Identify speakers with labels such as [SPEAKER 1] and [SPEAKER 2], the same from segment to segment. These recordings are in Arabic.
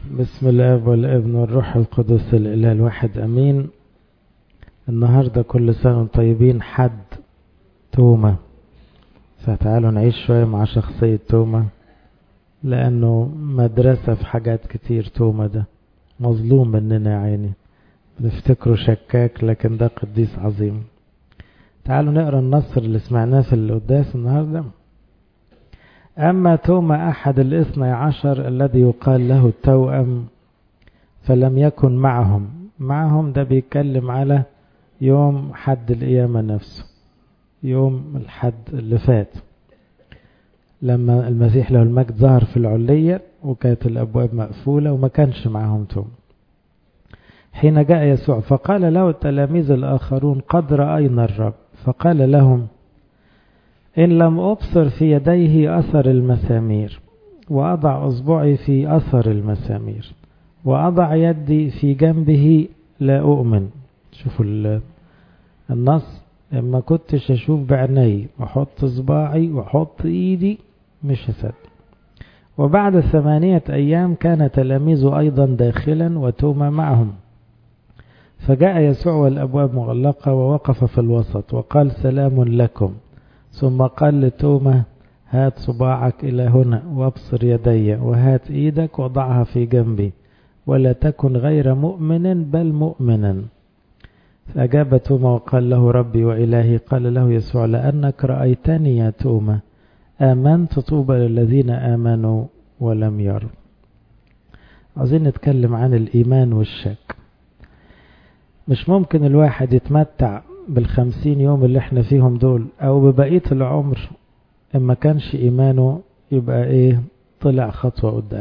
[SPEAKER 1] بسم الله والابن والروح القدس الإله الواحد أمين. النهاردة كل سنة طيبين حد توما، فتعالوا نعيش شوية مع شخصية توما لأنه مدرسة في حاجات كتير. توما ده مظلوم مننا يا عيني، بنفتكره شكاك لكن ده قديس عظيم. تعالوا نقرأ النصر اللي سمعناه في القداس النهاردة. أما توما أحد الاثني عشر الذي يقال له التوأم فلم يكن معهم ده بيتكلم على يوم حد القيامة نفسه، يوم الحد اللي فات لما المسيح له المجد ظهر في العلية وكانت الأبواب مقفولة وما كانش معهم توما. حين جاء يسوع فقال له التلاميذ الآخرون قد رأينا الرب، فقال لهم إن لم أبصر في يديه أثر المسامير وأضع أصبعي في أثر المسامير وأضع يدي في جنبه لا أؤمن. شوفوا النص، لما كنتش أشوف بعيني وأحط صباعي وأحط إيدي مش هصدق. وبعد 8 أيام كان تلاميذه أيضا داخلا وتوما معهم. فجاء يسوع والأبواب مغلقة ووقف في الوسط وقال سلام لكم، ثم قال لتوما هات صباعك إلى هنا وابصر يدي، وهات إيدك وضعها في جنبي، ولا تكن غير مؤمن بل مؤمنا. فأجاب توما وقال له ربي وإلهي. قال له يسوع لأنك رأيتني يا توما آمنت، طوبى للذين آمنوا ولم يروا. عايزين نتكلم عن الإيمان والشك. مش ممكن الواحد يتمتع بال50 يوم اللي احنا فيهم دول او ببقية العمر اما كانش ايمانه يبقى طلع خطوة قدام.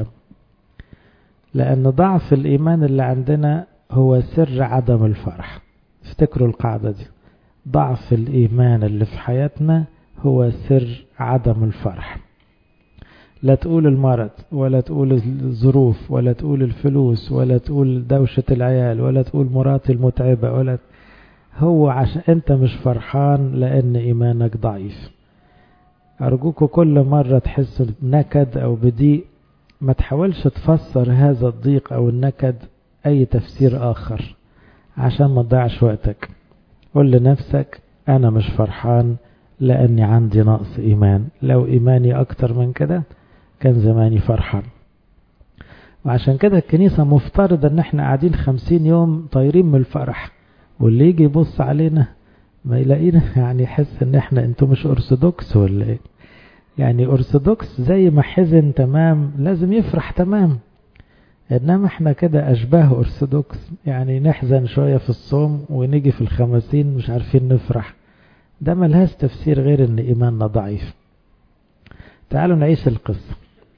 [SPEAKER 1] لان ضعف الايمان اللي عندنا هو سر عدم الفرح. افتكروا القاعدة دي، ضعف الايمان اللي في حياتنا هو سر عدم الفرح. لا تقول المرض ولا تقول الظروف ولا تقول الفلوس ولا تقول دوشة العيال ولا تقول مراتي المتعبة، ولا هو عشان انت مش فرحان لان ايمانك ضعيف. ارجوكوا كل مرة تحسوا بنكد او بضيق ما تحاولش تفسر هذا الضيق او النكد اي تفسير اخر عشان ما تضيعش وقتك. قل لنفسك انا مش فرحان لاني عندي نقص ايمان، لو ايماني اكتر من كده كان زماني فرحان. وعشان كده الكنيسة مفترض ان احنا قاعدين 50 يوم طايرين من الفرح، واللي يجي يبص علينا ما يلاقينا يعني يحس ان احنا انتوا مش ارثوذكس ولا ايه. يعني ارثوذكس زي ما حزن تمام لازم يفرح تمام، انما احنا كده اشباه ارثوذكس، يعني نحزن شوية في الصوم ونيجي في الخمسين مش عارفين نفرح. ده ملهاش تفسير غير ان ايماننا ضعيف. تعالوا نعيش القصة.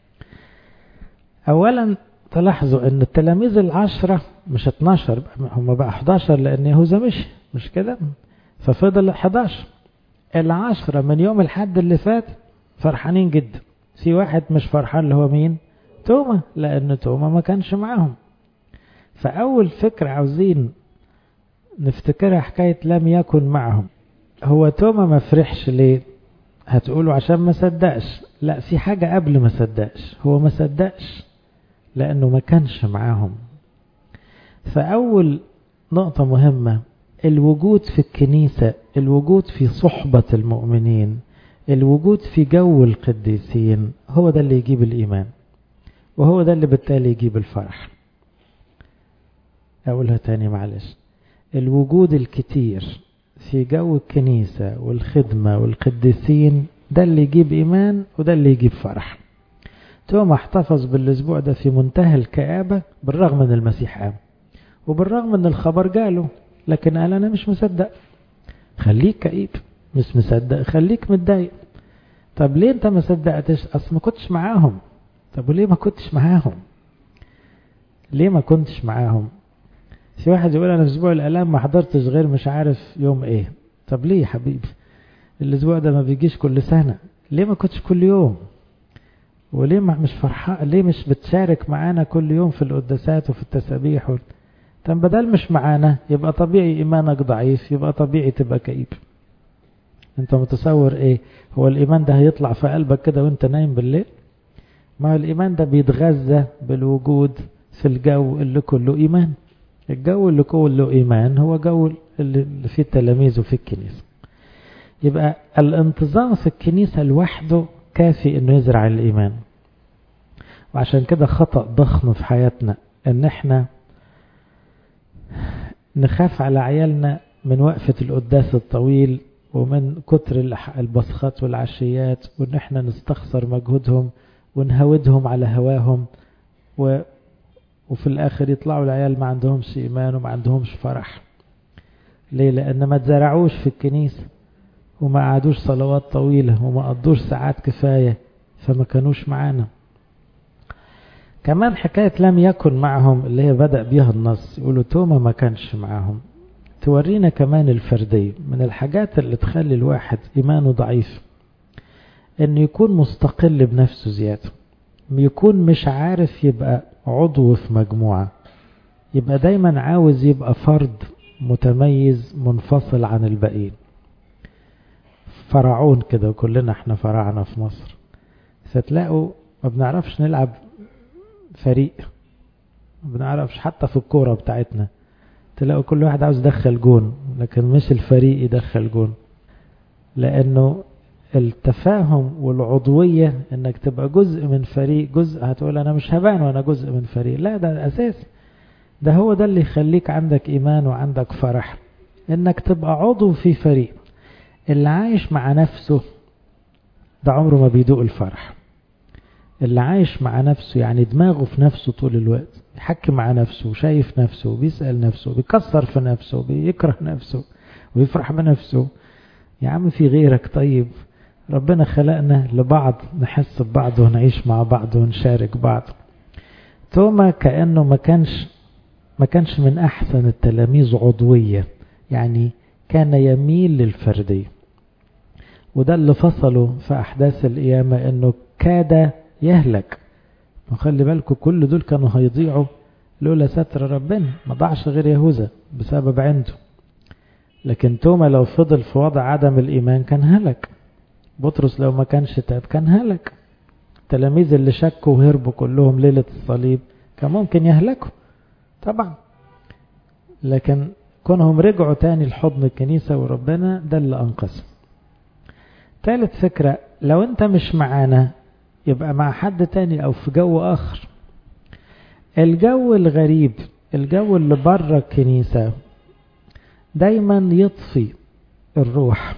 [SPEAKER 1] اولا تلاحظوا ان التلاميذ 10 مش 12، هم بقى 11 لان يهوذا مش كده، ففضل 11. 10 من يوم الحد اللي فات فرحانين جدا. في واحد مش فرحان اللي هو مين؟ توما، لان توما ما كانش معاهم. فاول فكرة عاوزين نفتكرها حكاية لم يكن معهم. هو توما ما فرحش ليه؟ هتقولوا عشان ما صدقش. لا، في حاجة قبل ما صدقش. هو ما صدقش لأنه ما كانش معاهم. فأول نقطة مهمة، الوجود في الكنيسة، الوجود في صحبة المؤمنين، الوجود في جو القديسين، هو ده اللي يجيب الإيمان، وهو ده اللي بالتالي يجيب الفرح. أقولها تاني معلش، الوجود الكتير في جو الكنيسة والخدمة والقديسين ده اللي يجيب إيمان وده اللي يجيب فرح. توما احتفظ بالاسبوع ده في منتهى الكآبة بالرغم من المسيح قام، وبالرغم من الخبر جاله، لكن قال انا مش مصدق. خليك كئيب، مش مصدق خليك متضايق. طب ليه انت ما صدقتش؟ اصل ما كنتش معاهم. طب وليه ما كنتش معاهم؟ ليه ما كنتش معاهم؟ في واحد يقول انا في اسبوع الالام ما حضرتش غير مش عارف يوم ايه. طب ليه يا حبيبي؟ الاسبوع ده ما بيجيش كل سنة، ليه ما كنتش كل يوم؟ وليه مش فرحان؟ ليه مش بتشارك معانا كل يوم في القداسات وفي التسابيح طب بدل مش معانا يبقى طبيعي ايمانك ضعيف، يبقى طبيعي تبقى كئيب. انت متصور ايه؟ هو الايمان ده هيطلع في قلبك كده وانت نايم بالليل؟ ما الإيمان ده بيتغذى بالوجود في الجو اللي كله إيمان. الجو اللي كله إيمان هو جو اللي فيه التلاميذ وفيه الكنيسة. يبقى الانتظام في الكنيسة لوحده كافي انه يزرع الإيمان. وعشان كده خطأ ضخم في حياتنا ان احنا نخاف على عيالنا من وقفة القداس الطويل ومن كتر البصخات والعشيات، وان احنا نستخسر مجهودهم ونهودهم على هواهم، وفي الاخر يطلعوا العيال ما عندهمش ايمان وما عندهمش فرح. ليه؟ لان ما تزرعوش في الكنيسة وما قعدوش صلوات طويلة وما قضوش ساعات كفاية، فما كانوش معانا. كمان حكاية لم يكن معهم اللي هي بدأ بيها النص، يقولوا توما ما كانش معهم، تورينا كمان الفردية. من الحاجات اللي تخلي الواحد إيمانه ضعيف انه يكون مستقل بنفسه زيادة، يكون مش عارف يبقى عضو في مجموعة، يبقى دايما عاوز يبقى فرد متميز منفصل عن الباقيين. فرعون كده، وكلنا احنا فرعنا في مصر، فتلاقوا ما بنعرفش نلعب فريق، ما بنعرفش حتى في الكورة بتاعتنا، تلاقوا كل واحد عاوز يدخل جون لكن مش الفريق يدخل جون. لانه التفاهم والعضوية انك تبقى جزء من فريق، جزء هتقول انا مش هبان وانا جزء من فريق، لا ده اساس، ده هو ده اللي يخليك عندك ايمان وعندك فرح، انك تبقى عضو في فريق. اللي عايش مع نفسه ده عمره ما بيدوق الفرح. اللي عايش مع نفسه يعني دماغه في نفسه طول الوقت، يحكي مع نفسه وشايف نفسه وبيسأل نفسه وبيكسر في نفسه وبيكره نفسه ويفرح بنفسه. يا عم في غيرك؟ طيب ربنا خلقنا لبعض، نحس ببعض ونعيش مع بعض ونشارك بعض. توما كأنه ما كانش من أحسن التلاميذ عضوية، يعني كان يميل للفردية. وده اللي فصله في أحداث القيامة، أنه كاد يهلك. وخلي بالكم كل دول كانوا هيضيعوا لولا ستر ربنا، ما ضاعش غير يهوذا بسبب عنده. لكن توما لو فضل في وضع عدم الإيمان كان هلك. بطرس لو ما كانش تاب كان هلك. التلاميذ اللي شكوا وهربوا كلهم ليلة الصليب كان ممكن يهلكوا طبعا، لكن كونهم رجعوا تاني لحضن الكنيسة وربنا ده اللي أنقذهم. ثالث فكرة، لو انت مش معانا يبقى مع حد تاني او في جو اخر. الجو الغريب، الجو اللي بره الكنيسة دايما يطفي الروح،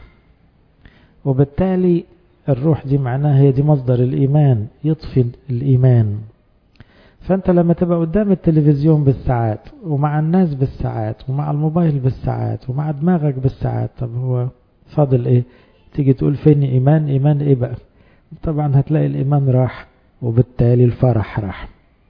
[SPEAKER 1] وبالتالي الروح دي معناها هي دي مصدر الإيمان، يطفي الإيمان. فأنت لما تبقى قدام التلفزيون بالساعات ومع الناس بالساعات ومع الموبايل بالساعات ومع دماغك بالساعات، طب هو فاضل ايه؟ تيجي تقول فين إيمان؟ إيمان ايه بقى؟ طبعا هتلاقي الإيمان راح، وبالتالي الفرح راح.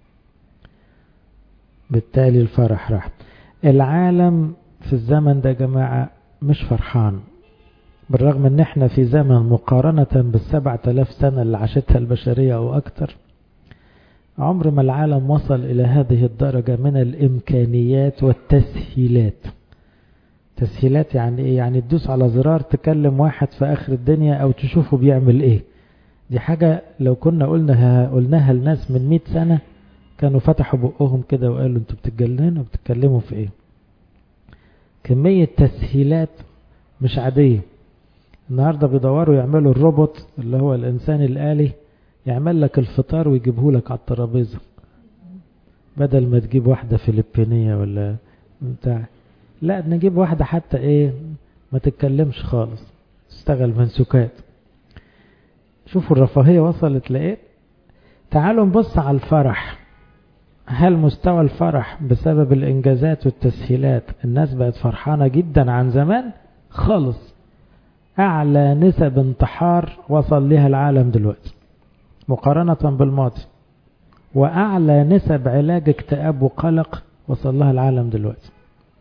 [SPEAKER 1] بالتالي الفرح راح. العالم في الزمن ده يا جماعة مش فرحان، بالرغم ان احنا في زمن مقارنة بال7000 سنة اللي عاشتها البشرية او اكتر، عمر ما العالم وصل الى هذه الدرجة من الامكانيات والتسهيلات. تسهيلات يعني ايه؟ يعني تدوس على زرار تكلم واحد في اخر الدنيا او تشوفه بيعمل ايه. دي حاجة لو كنا قلناها لناس من 100 سنة كانوا فتحوا بقهم كده وقالوا انتوا بتتجننوا وبتتكلموا في ايه. كمية تسهيلات مش عادية. النهاردة بيدوروا يعملوا الروبوت اللي هو الإنسان الآلي يعمل لك الفطار ويجيبه لك على الترابيزة، بدل ما تجيب واحدة فلبينية ولا بتاع. لا، نجيب واحدة حتى ايه ما تتكلمش خالص، تشتغل من سكات. شوفوا الرفاهية وصلت لإيه. تعالوا نبص على الفرح. هل مستوى الفرح بسبب الإنجازات والتسهيلات الناس بقت فرحانة جدا عن زمان؟ خالص. أعلى نسب انتحار وصل لها العالم دلوقتي مقارنة بالماضي، وأعلى نسب علاج اكتئاب وقلق وصل لها العالم دلوقتي.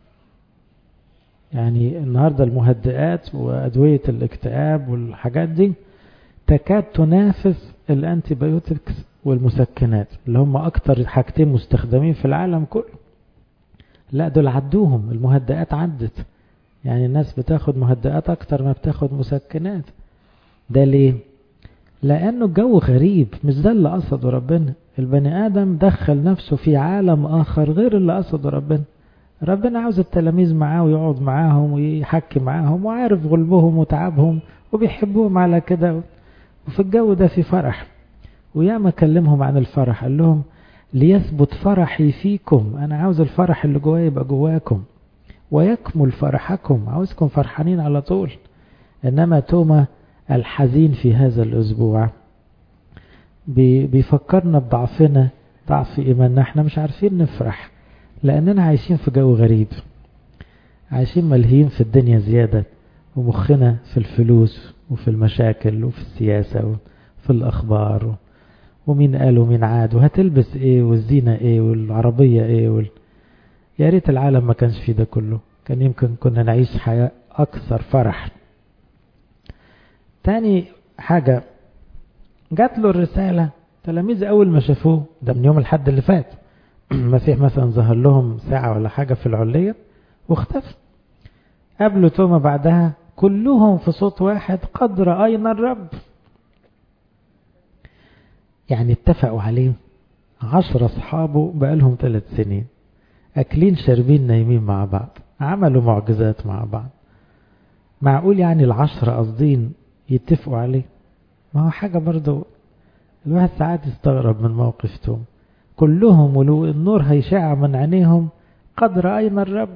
[SPEAKER 1] يعني النهاردة المهدئات وأدوية الاكتئاب والحاجات دي تكاد تنافس الانتيبيوتكس والمسكنات اللي هم أكتر حاجتين مستخدمين في العالم كله. لا، دول عدوهم، المهدئات عدت. يعني الناس بتاخد مهدئات أكتر ما بتاخد مسكنات. ده ليه؟ لأنه الجو غريب، مش ده اللي قصده ربنا. البني آدم دخل نفسه في عالم آخر غير اللي قصده ربنا. ربنا عاوز التلاميذ معاه ويقعد معاهم ويحكي معاهم وعارف غلبهم وتعبهم وبيحبوهم على كده، وفي الجو ده في فرح. وياما كلمهم عن الفرح، قال لهم ليثبت فرحي فيكم، أنا عاوز الفرح اللي جوايا يبقى جواكم، ويكمل فرحكم، عاوزكم فرحانين على طول. إنما توما الحزين في هذا الأسبوع بيفكرنا بضعفنا، ضعف إيماننا، احنا مش عارفين نفرح لأننا عايشين في جو غريب، عايشين ملهيين في الدنيا زيادة، ومخنا في الفلوس وفي المشاكل وفي السياسة وفي الأخبار ومين قال ومين عاد وهتلبس ايه والزينة ايه والعربية ايه يا ريت العالم ما كانش فيه ده كله، كان يمكن كنا نعيش حياة أكثر فرح. تاني حاجة، جات له الرسالة، تلاميذ أول ما شافوه ده من يوم الحد اللي فات المسيح مثلا ظهر لهم ساعة ولا حاجة في العلية واختفى. قابلوا توما بعدها كلهم في صوت واحد قد رأينا الرب. يعني اتفقوا عليه 10 أصحابه بقالهم 3 سنين، أكلين شاربين نايمين مع بعض، عملوا معجزات مع بعض. معقول يعني 10 قاصدين يتفقوا عليه؟ ما هو حاجة برضو الواحد ساعات يستغرب من موقف توما. كلهم ولو النور هيشع من عينيهم قد رأينا الرب.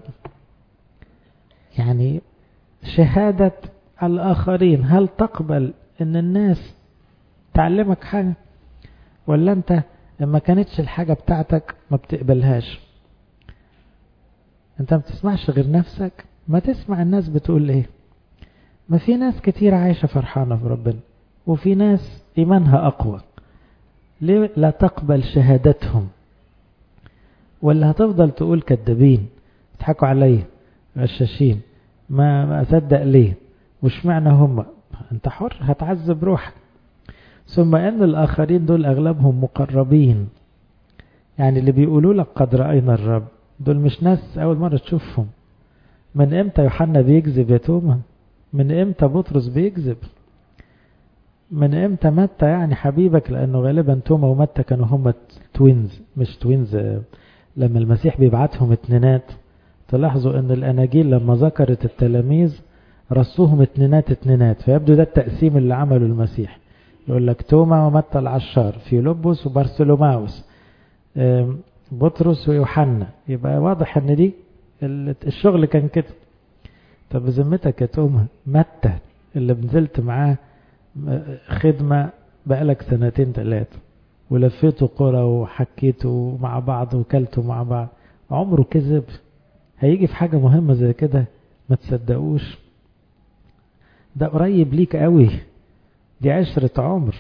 [SPEAKER 1] يعني شهادة الآخرين، هل تقبل ان الناس تعلمك حاجة، ولا انت لما كانتش الحاجة بتاعتك ما بتقبلهاش؟ انت ما بتسمعش غير نفسك، ما تسمع الناس بتقول ايه. ما في ناس كتير عايشة فرحانة في ربنا، وفي ناس ايمانها اقوى، ليه لا تقبل شهادتهم؟ ولا هتفضل تقول كذابين، تضحكوا عليا، غشاشين، ما أصدق ليه، وش معنى هم؟ انت حر، هتعذب روحك. ثم ان الاخرين دول اغلبهم مقربين، يعني اللي بيقولوا لك قد رأينا الرب دول مش ناس اول مرة تشوفهم. من امتى يوحنا بيكذب يا توما؟ من امتى بطرس بيكذب؟ من امتى متى يعني حبيبك؟ لانه غالبا توما ومتى كانوا هم توينز، مش توينز. لما المسيح بيبعتهم اتنينات، تلاحظوا ان الاناجيل لما ذكرت التلاميذ رصوهم اتنينات، فيبدو ده التقسيم اللي عمله المسيح. يقول لك توما ومتى العشار، فيلبس وبرسلوماوس، بطرس ويوحنا، يبقى واضح ان دي الشغل كان كده. طب بذمتك يا توما، متى اللي بنزلت معاه خدمة بقالك 2 3 ولفيته قرى وحكيته مع بعض وكلته مع بعض، عمره كذب؟ هيجي في حاجة مهمة زي كده ما تصدقوش؟ ده قريب ليك قوي، دي 10 عمر.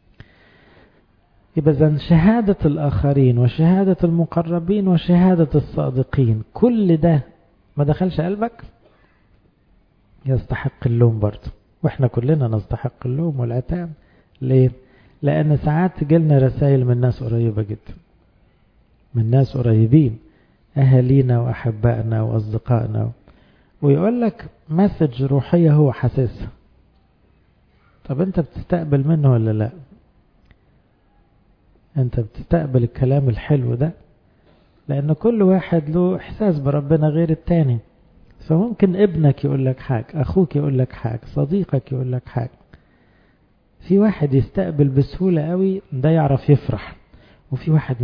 [SPEAKER 1] يبقى إذن شهادة الآخرين وشهادة المقربين وشهادة الصادقين، كل ده ما دخلش قلبك يستحق اللوم برضه، واحنا كلنا نستحق اللوم والعتاب. ليه؟ لأن ساعات تجيلنا رسائل من ناس قريبة جدا، من ناس قريبين، أهالينا وأحبائنا وأصدقائنا، ويقول لك مسج روحية هو حاسسها. طب أنت بتستقبل منه ولا لا؟ أنت بتستقبل الكلام الحلو ده؟ لأن كل واحد له إحساس بربنا غير التاني. فممكن ابنك يقول لك حاجة، أخوك يقول لك حاجة، صديقك يقول لك حاجة. في واحد يستقبل بسهولة قوي، ده يعرف يفرح، وفي واحد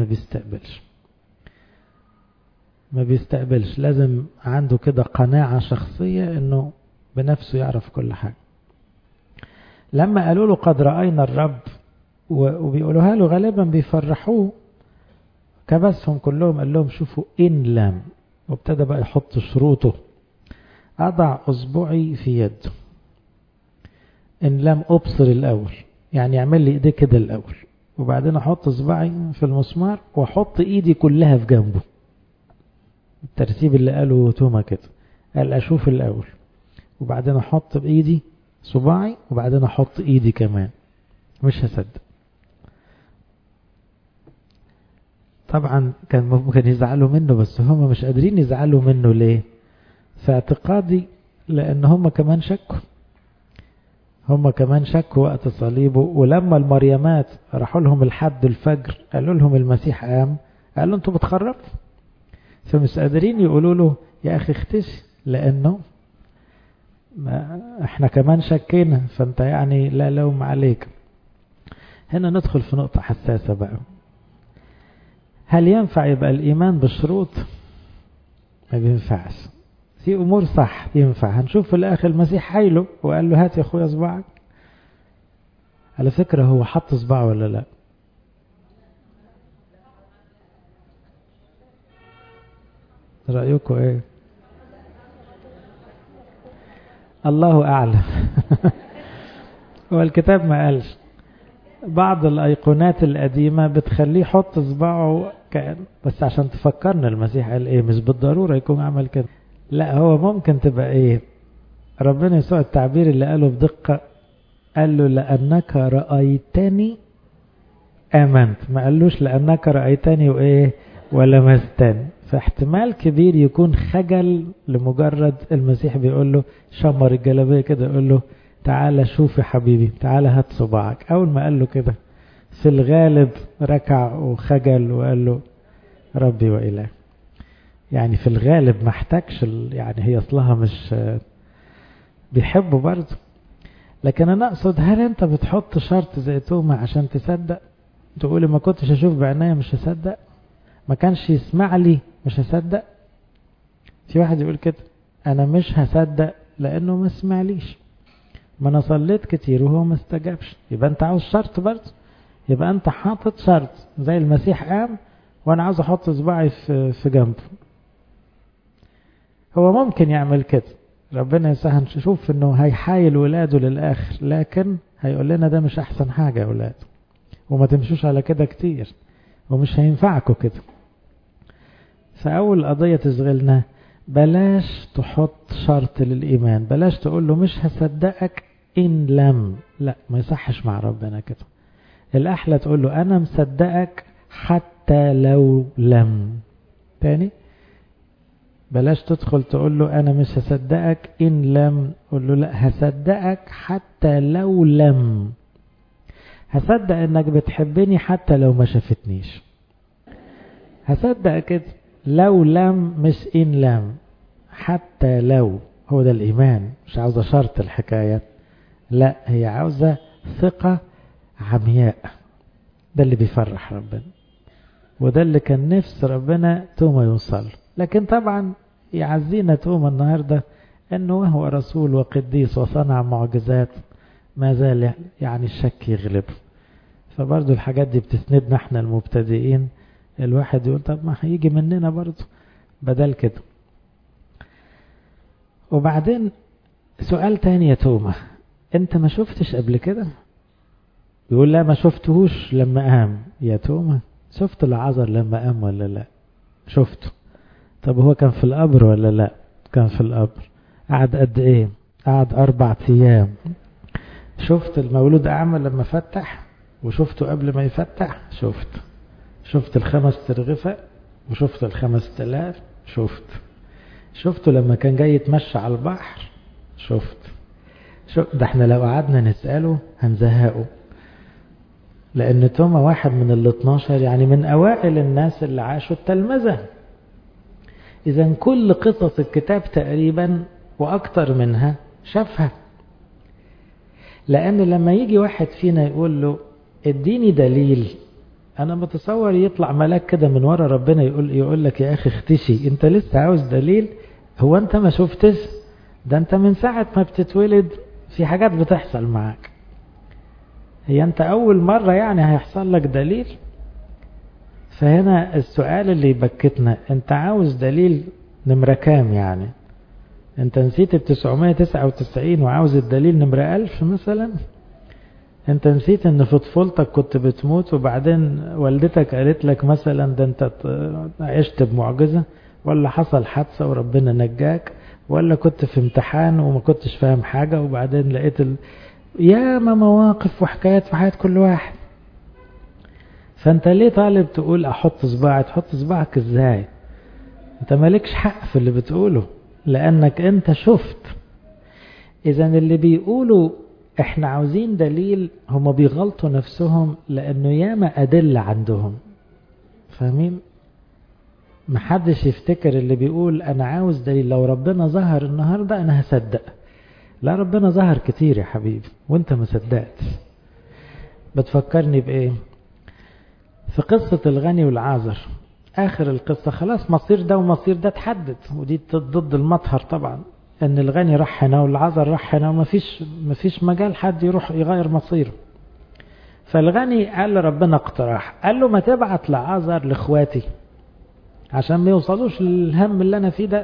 [SPEAKER 1] ما بيستقبلش، لازم عنده كده قناعة شخصية انه بنفسه يعرف كل حاجة. لما قالوا له قد رأينا الرب وبيقولوها له غالبا بيفرحوه، كبسهم كلهم، قال لهم شوفوا إن لم، وابتدى بقى يحط شروطه. أضع أصبعي في يده، إن لم أبصر الأول، يعني يعمل لي إيديه كده الأول، وبعدين أحط أصبعي في المسمار وأحط إيدي كلها في جنبه. الترتيب اللي قاله توما كده، قال أشوف الأول وبعدين أحط بإيدي صباعي وبعدين أحط إيدي كمان، مش هصدق. طبعا كان ممكن يزعلوا منه، بس هم مش قادرين يزعلوا منه. ليه؟ في اعتقادي لأن هم كمان شكوا. هم كمان شكوا وقت صليبه، ولما المريمات راحوا لهم لحد الفجر قالوا لهم المسيح قام، قالوا انتوا بتخرفوا. فمش قادرين يقولوا له يا أخي اختشي، لأنه احنا كمان شكينا، فانت يعني لا لوم عليك. هنا ندخل في نقطة حساسة بقى. هل ينفع يبقى الإيمان بشروط؟ ما بينفعش. في أمور صح ينفع. هنشوف في الآخر المسيح حايله وقال له هات يا أخويا صباعك. على فكرة هو حط صباعه ولا لا؟ رأيكم ايه؟ الله أعلم. هو الكتاب ما قالش. بعض الأيقونات القديمة بتخليه يحط صباعه بس عشان تفكرنا المسيح قال ايه، مش بالضرورة يكون عمل كده. لا هو ممكن تبقى ايه، ربنا يسوع التعبير اللي قاله بدقة، قال له لأنك رأيتني آمنت، ما قالوش لأنك رأيتني وإيه ولمستني. فاحتمال كبير يكون خجل لمجرد المسيح بيقول له شمر الجلابية كده، يقول له تعالى شوف يا حبيبي، تعالى هات صباعك. أول ما قال له كده في الغالب ركع وخجل وقال له ربي وإله. يعني في الغالب ما احتاجش، يعني هي اصلها مش بيحبه برضه. لكن أنا أقصد هل أنت بتحط شرط زي توما عشان تصدق؟ تقولي ما كنتش أشوف بعناية مش هصدق، ما كانش يسمع لي مش هصدق. في واحد يقول كده أنا مش هصدق لأنه ما سمعليش، ما أنا صليت كتير وهو ما استجابش. يبقى أنت عاوز شرط برضه، يبقى أنت حاطط شرط زي المسيح قام وأنا عاوز أحط صباعي في جنبه. هو ممكن يعمل كده، ربنا يسهل نشوف انه هيحايل ولاده للآخر، لكن هيقول لنا ده مش احسن حاجة يا ولاد، وما تمشوش على كده كتير، ومش هينفعكوا كده. فأول قضية تشغلنا بلاش تحط شرط للإيمان، بلاش تقول له مش هصدقك إن لم، لا ما يصحش مع ربنا كده. الأحلى تقول له أنا مصدقك حتى لو لم. تاني بلاش تدخل تقول له أنا مش هصدقك إن لم، قول له لا هصدقك حتى لو لم، هصدق إنك بتحبني حتى لو ما شافتنيش، هصدق كده لو لم مش إن لم، حتى لو. هو ده الإيمان، مش عاوزة شرط الحكاية، لا هي عاوزة ثقة عمياء. ده اللي بيفرح ربنا، وده اللي كان نفس ربنا توما يوصل. لكن طبعا يعزينا توما النهاردة انه هو رسول وقديس وصنع معجزات، ما زال يعني الشك يغلبه. فبرضو الحاجات دي بتسندنا احنا المبتدئين، الواحد يقول طب ما هيجي مننا برضو بدل كده. وبعدين سؤال تاني يا توما، انت ما شفتش قبل كده؟ يقول لا ما شفتهوش لما قام. يا توما شفت العذر لما قام ولا لا؟ شفته. طب هو كان في القبر ولا لا؟ كان في القبر. قعد قد ايه؟ قعد 4 أيام. شفت المولود أعمى لما فتح؟ وشفته قبل ما يفتح؟ شفت 5 ترغفة وشفت 5000. شفته لما كان جاي يتمشى على البحر؟ ده احنا لو قعدنا نسأله هنزهقه، لأن توما واحد من 12، يعني من أوائل الناس اللي عاشوا التلمذة. إذن كل قصص الكتاب تقريبا وأكتر منها شافها. لأن لما يجي واحد فينا يقول له اديني دليل، أنا بتصور يطلع ملاك كده من ورا ربنا يقول لك يا أخي اختشي، أنت لسه عاوز دليل؟ هو أنت ما شفتش؟ ده أنت من ساعة ما بتتولد في حاجات بتحصل معاك، هي أنت أول مرة يعني هيحصل لك دليل؟ فهنا السؤال اللي يبكتنا، أنت عاوز دليل نمرة كام؟ يعني أنت نسيت 999 وعاوز الدليل نمرة 1000 مثلا؟ أنت نسيت أن في طفولتك كنت بتموت وبعدين والدتك قالت لك مثلا ده أنت عشت بمعجزة، ولا حصل حادثة وربنا نجاك، ولا كنت في امتحان وما كنتش فاهم حاجة وبعدين لقيت ياما مواقف وحكايات في حياة كل واحد. فأنت ليه طالب تقول أحط صباعي؟ تحط صباعك إزاي؟ أنت مالكش حق في اللي بتقوله، لأنك أنت شفت. إذن اللي بيقولوا احنا عاوزين دليل. هم بيغلطوا نفسهم لانه ياما ادلة عندهم، فاهمين؟ محدش يفتكر اللي بيقول انا عاوز دليل، لو ربنا ظهر النهاردة انا هصدق. لا، ربنا ظهر كتير يا حبيبي وانت ما صدقت. بتفكرني بايه؟ في قصة الغني والعازر. اخر القصة خلاص مصير ده ومصير ده تحدد، ودي ضد المطهر طبعا، ان الغني راح هنا والعازر راح هنا ومفيش مجال حد يروح يغير مصيره. فالغني قال لربنا اقتراح، قال له ما تبعت لعازر لاخواتي عشان ما يوصلوش للهم اللي انا فيه ده.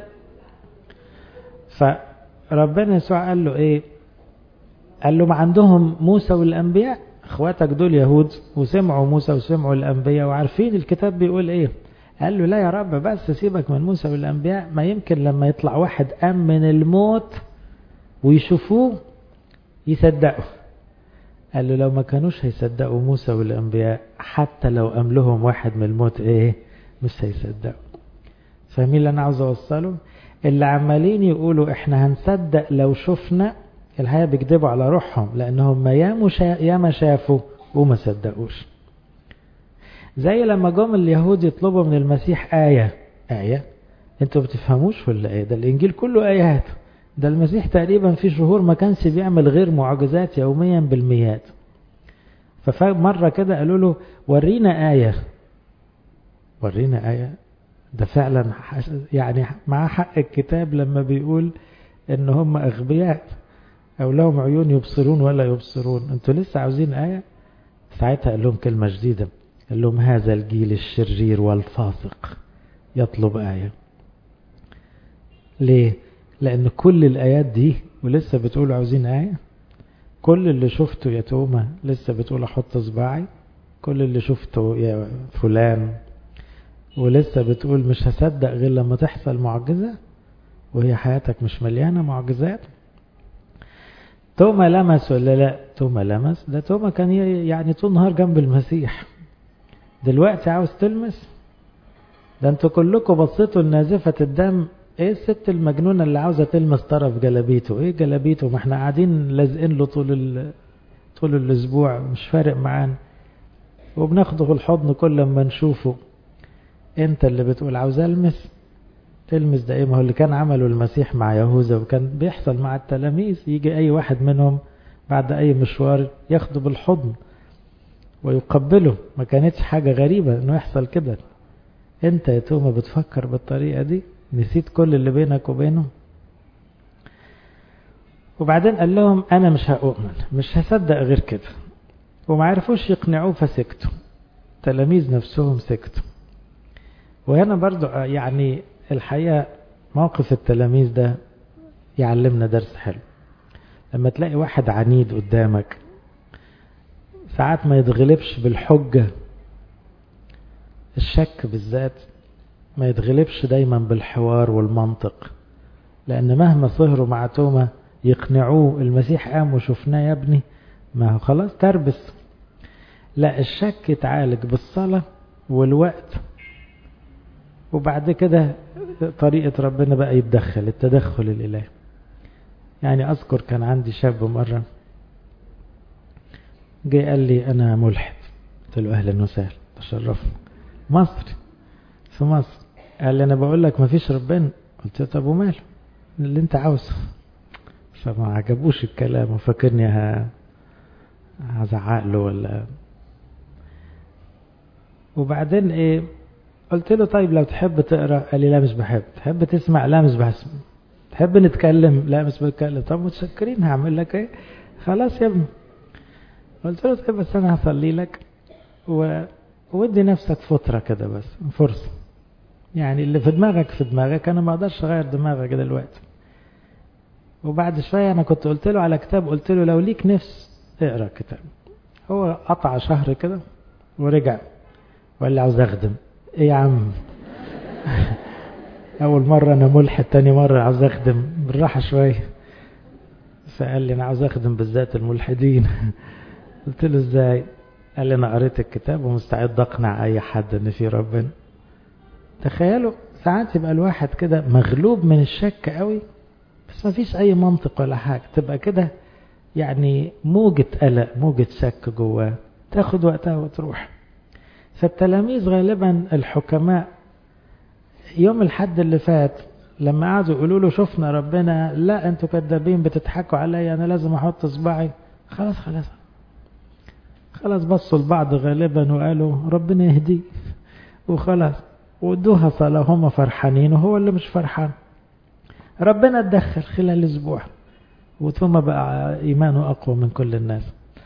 [SPEAKER 1] فربنا يسوع قال له ايه؟ قال له ما عندهم موسى والانبياء، اخواتك دول يهود وسمعوا موسى وسمعوا الانبياء وعارفين الكتاب بيقول ايه. قال له لا يا رب، بس سيبك من موسى والانبياء، ما يمكن لما يطلع واحد قام من الموت ويشوفوه يصدقوا. قال له لو ما كانوش هيصدقوا موسى والانبياء، حتى لو قام لهم واحد من الموت ايه مش هيصدقوا. فاهمين اللي انا عاوز اوصله؟ اللي عمالين يقولوا احنا هنصدق لو شفنا، الحقيقة بيكذبوا على روحهم، لانهم ياما شافوا وما صدقوش. زي لما جم اليهود يطلبوا من المسيح آية انتوا بتفهموش ولا ايه؟ ده الانجيل كله آيات. ده المسيح تقريبا في شهور ما كانش بيعمل غير معجزات يوميا بالمئات. فمرة كده قالوا له ورينا آية. ورينا آية؟ ده فعلا يعني مع حق الكتاب لما بيقول ان هم اغبياء او لهم عيون يبصرون ولا يبصرون، انتوا لسه عاوزين آية؟ ساعتها قال لهم كلمة جديدة، قال لهم هذا الجيل الشرير والفاسق يطلب آية. ليه؟ لأن كل الآيات دي ولسه بتقول عاوزين آية. كل اللي شفته يا توما لسه بتقول أحط صباعي. كل اللي شفته يا فلان ولسه بتقول مش هصدق غير لما تحصل معجزة، وهي حياتك مش مليانة معجزات. توما لمس ولا لا؟ توما لمس. ده توما كان يعني طول النهار جنب المسيح. دلوقتي عاوز تلمس؟ ده انتوا كلكم بصيتوا النازفة الدم. ايه الست المجنونة اللي عاوزة تلمس طرف جلابيته؟ ايه جلابيته؟ ما احنا قاعدين لازقين له طول الاسبوع، مش فارق معانا، وبناخده في الحضن كل لما نشوفه. انت اللي بتقول عاوز المس؟ تلمس ده ايه؟ ما هو اللي كان عمله المسيح مع يهوذا وكان بيحصل مع التلاميذ، يجي اي واحد منهم بعد اي مشوار ياخده بالحضن ويقبله. ما كانتش حاجة غريبة انه يحصل كده. انت يا توما بتفكر بالطريقة دي؟ نسيت كل اللي بينك وبينه؟ وبعدين قال لهم انا مش هؤمن، مش هصدق غير كده. وما عرفوش يقنعوه فسكتوا. تلاميذ نفسهم سكتوا. وهنا برضو يعني الحقيقة موقف التلاميذ ده يعلمنا درس حلو. لما تلاقي واحد عنيد قدامك ساعات ما يتغلبش بالحجة، الشك بالذات ما يتغلبش دايما بالحوار والمنطق، لأن مهما صهروا مع توما يقنعوه المسيح قام وشفناه يا ابني، ما هو خلاص تربس. لا، الشك يتعالج بالصلاة والوقت، وبعد كده طريقة ربنا بقى يتدخل، التدخل الإلهي. يعني أذكر كان عندي شاب مرة جاي قال لي أنا ملحد. قلت له أهلا وسهلا تشرفنا. مصري في مصر. قال لي أنا بقول لك ما فيش ربنا. قلت له طب وماله اللي أنت عاوزه. فما عجبوش الكلام وفكرني هزعق له ولا. وبعدين إيه؟ قلت له طيب لو تحب تقرأ. قال لي لا مش بحب. تحب تسمع؟ لا مش بسمع. تحب نتكلم؟ لا مش بتكلم. طب متشكرين، هعمل لك ايه؟ خلاص يا ابني. قلت له طيب بس انا هصلي لك ودي نفسك فترة كده، بس فرصة. يعني اللي في دماغك في دماغك، انا ما اقدرش اغير دماغك دلوقتي. وبعد شوية انا كنت قلت له على كتاب، قلت له لو ليك نفس اقرأ كتاب. هو قطع شهر كده ورجع وقال لي عاوز اخدم. ايه يا عم؟ اول مرة انا ملحد، تاني مرة عاوز اخدم، بالراحة شوية. فقال لي انا عاوز اخدم بالذات الملحدين. قلت له ازاي؟ قال لي انا قريت الكتاب ومستعد اقنع اي حد ان في ربنا. تخيلوا ساعات يبقى الواحد كده مغلوب من الشك قوي، بس ما فيش اي منطق ولا حاجة، تبقى كده يعني موجة قلق، موجة شك جواه، تاخد وقتها وتروح. فالتلاميذ غالبا الحكماء يوم الحد اللي فات لما قعدوا يقولوا له شفنا ربنا، لا انتوا كدابين بتضحكوا عليا، انا لازم احط صباعي. خلاص بصوا لبعض غالبا وقالوا ربنا يهديه وخلاص، ودوها صلاة، هم فرحانين وهو اللي مش فرحان. ربنا اتدخل خلال اسبوع وثم بقى ايمانه اقوى من كل الناس.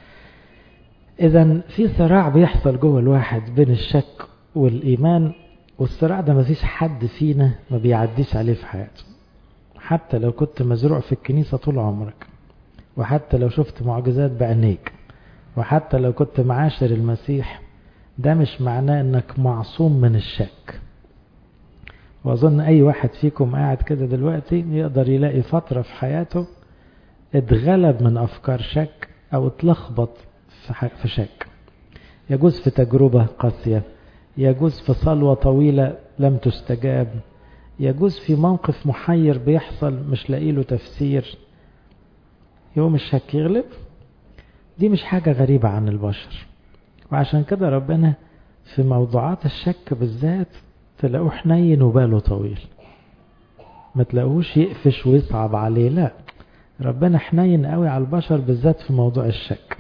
[SPEAKER 1] اذا في صراع بيحصل جوه الواحد بين الشك والايمان، والصراع ده مفيش حد فينا ما بيعديش عليه في حياته. حتى لو كنت مزروع في الكنيسة طول عمرك، وحتى لو شفت معجزات بعينيك، وحتى لو كنت معاشر المسيح، ده مش معناه انك معصوم من الشك. واظن اي واحد فيكم قاعد كده دلوقتي يقدر يلاقي فترة في حياته اتغلب من افكار شك او اتلخبط في شك. يجوز في تجربة قاسية، يجوز في صلوة طويلة لم تستجاب، يجوز في موقف محير بيحصل مش لاقي له تفسير، يوم الشك يغلب. دي مش حاجة غريبة عن البشر، وعشان كده ربنا في موضوعات الشك بالذات تلاقوه حنين وباله طويل، ما تلاقوش يقفش ويصعب عليه، لا، ربنا حنين قوي على البشر بالذات في موضوع الشك.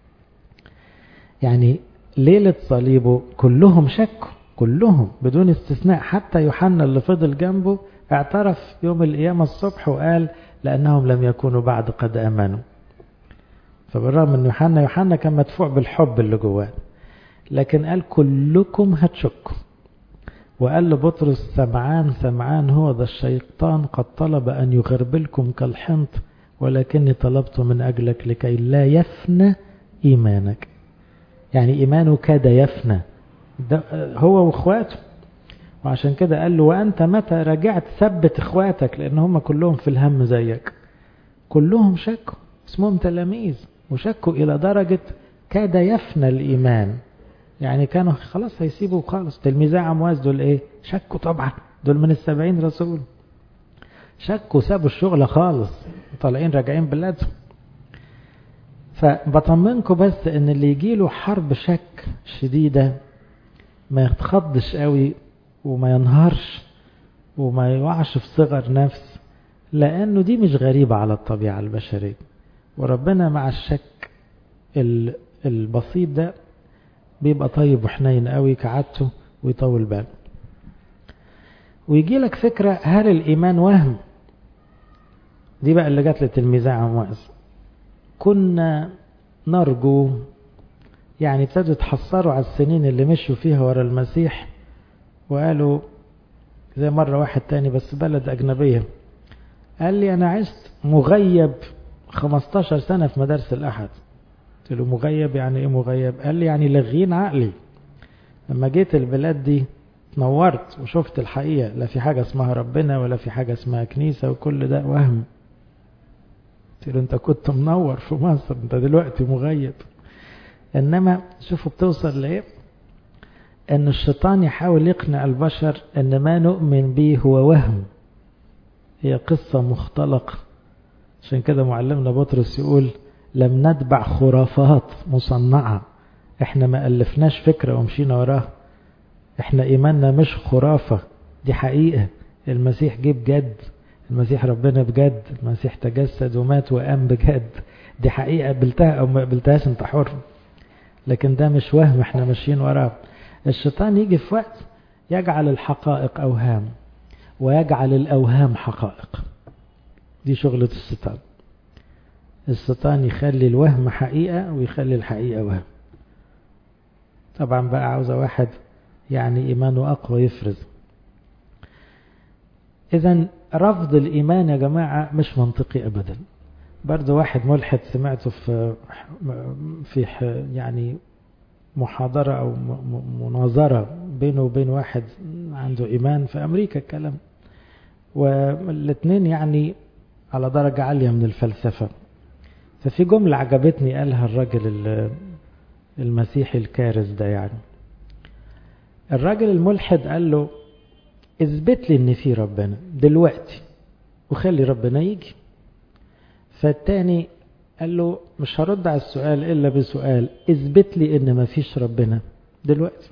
[SPEAKER 1] يعني ليلة صليبه كلهم شكوا، كلهم بدون استثناء، حتى يوحنا اللي فضل جنبه اعترف يوم القيامة الصبح وقال لأنهم لم يكونوا بعد قد آمنوا. فبالرغم ان يوحنا كان مدفوع بالحب اللي جواه، لكن قال كلكم هتشكوا. وقال لبطرس سمعان هو ذا الشيطان قد طلب أن يغربلكم كالحنط، ولكني طلبت من أجلك لكي لا يفنى إيمانك. يعني إيمانه كاد يفنى هو وإخواته، وعشان كده قال له وأنت متى رجعت ثبت إخواتك، لأن هم كلهم في الهم زيك. كلهم شكوا، اسمهم تلاميذ، وشكوا إلى درجة كاد يفنى الإيمان. يعني كانوا خلاص هيسيبوا خالص. تلميذي عمواس دول ايه؟ شكوا طبعا، دول من 70 رسول، شكوا سابوا الشغل خالص، طالعين راجعين بلادهم. فبطمنكم بس ان اللي يجيله حرب شك شديدة ما يتخضش قوي وما ينهارش وما يوعش في صغر نفس، لانه دي مش غريبة على الطبيعة البشرية. وربنا مع الشك البسيط ده بيبقى طيب وحنين قوي كعادته ويطول باله. ويجي لك فكرة هل الإيمان وهم؟ دي بقى اللي جات لتلميذي عمواس. كنا نرجو، يعني ابتدوا يتحسروا على السنين اللي مشوا فيها ورا المسيح، وقالوا زي مرة واحد تاني بس بلد أجنبية قال لي أنا عشت مغيب 15 سنة في مدارس الأحد. قلت له مغيب يعني ايه مغيب؟ قال لي يعني لغين عقلي. لما جيت البلاد دي نورت وشفت الحقيقة، لا في حاجة اسمها ربنا ولا في حاجة اسمها كنيسة، وكل ده وهم. قلت له انت كنت منور في مصر، انت دلوقتي مغيب. انما شوفوا بتوصل لايه، ان الشيطان يحاول يقنع البشر ان ما نؤمن به هو وهم، هي قصة مختلقة. عشان كده معلمنا بطرس يقول لم نتبع خرافات مصنعة، احنا ما ألفناش فكرة ومشينا وراها، احنا ايماننا مش خرافة، دي حقيقة. المسيح جه بجد، المسيح ربنا بجد، المسيح تجسد ومات وقام بجد، دي حقيقة قبلتها او ما قبلتهاش انت حر، لكن ده مش وهم احنا ماشيين وراه. الشيطان يجي في وقت يجعل الحقائق اوهام ويجعل الاوهام حقائق، دي شغلة الشيطان. الشيطان يخلي الوهم حقيقة ويخلي الحقيقة وهم. طبعا بقى عاوزة واحد يعني إيمانه أقوى يفرز. إذن رفض الإيمان يا جماعة مش منطقي أبدا. برضو واحد ملحد سمعته في يعني محاضرة أو مناظرة بينه وبين واحد عنده إيمان في أمريكا الكلام، والاثنين يعني على درجة عالية من الفلسفة. ففي جملة عجبتني قالها الراجل المسيحي الكارث ده، يعني الراجل الملحد قال له اثبت لي ان في ربنا دلوقتي وخلي ربنا يجي. فالتاني قال له مش هرد على السؤال إلا بسؤال، اثبت لي إن ما فيش ربنا دلوقتي.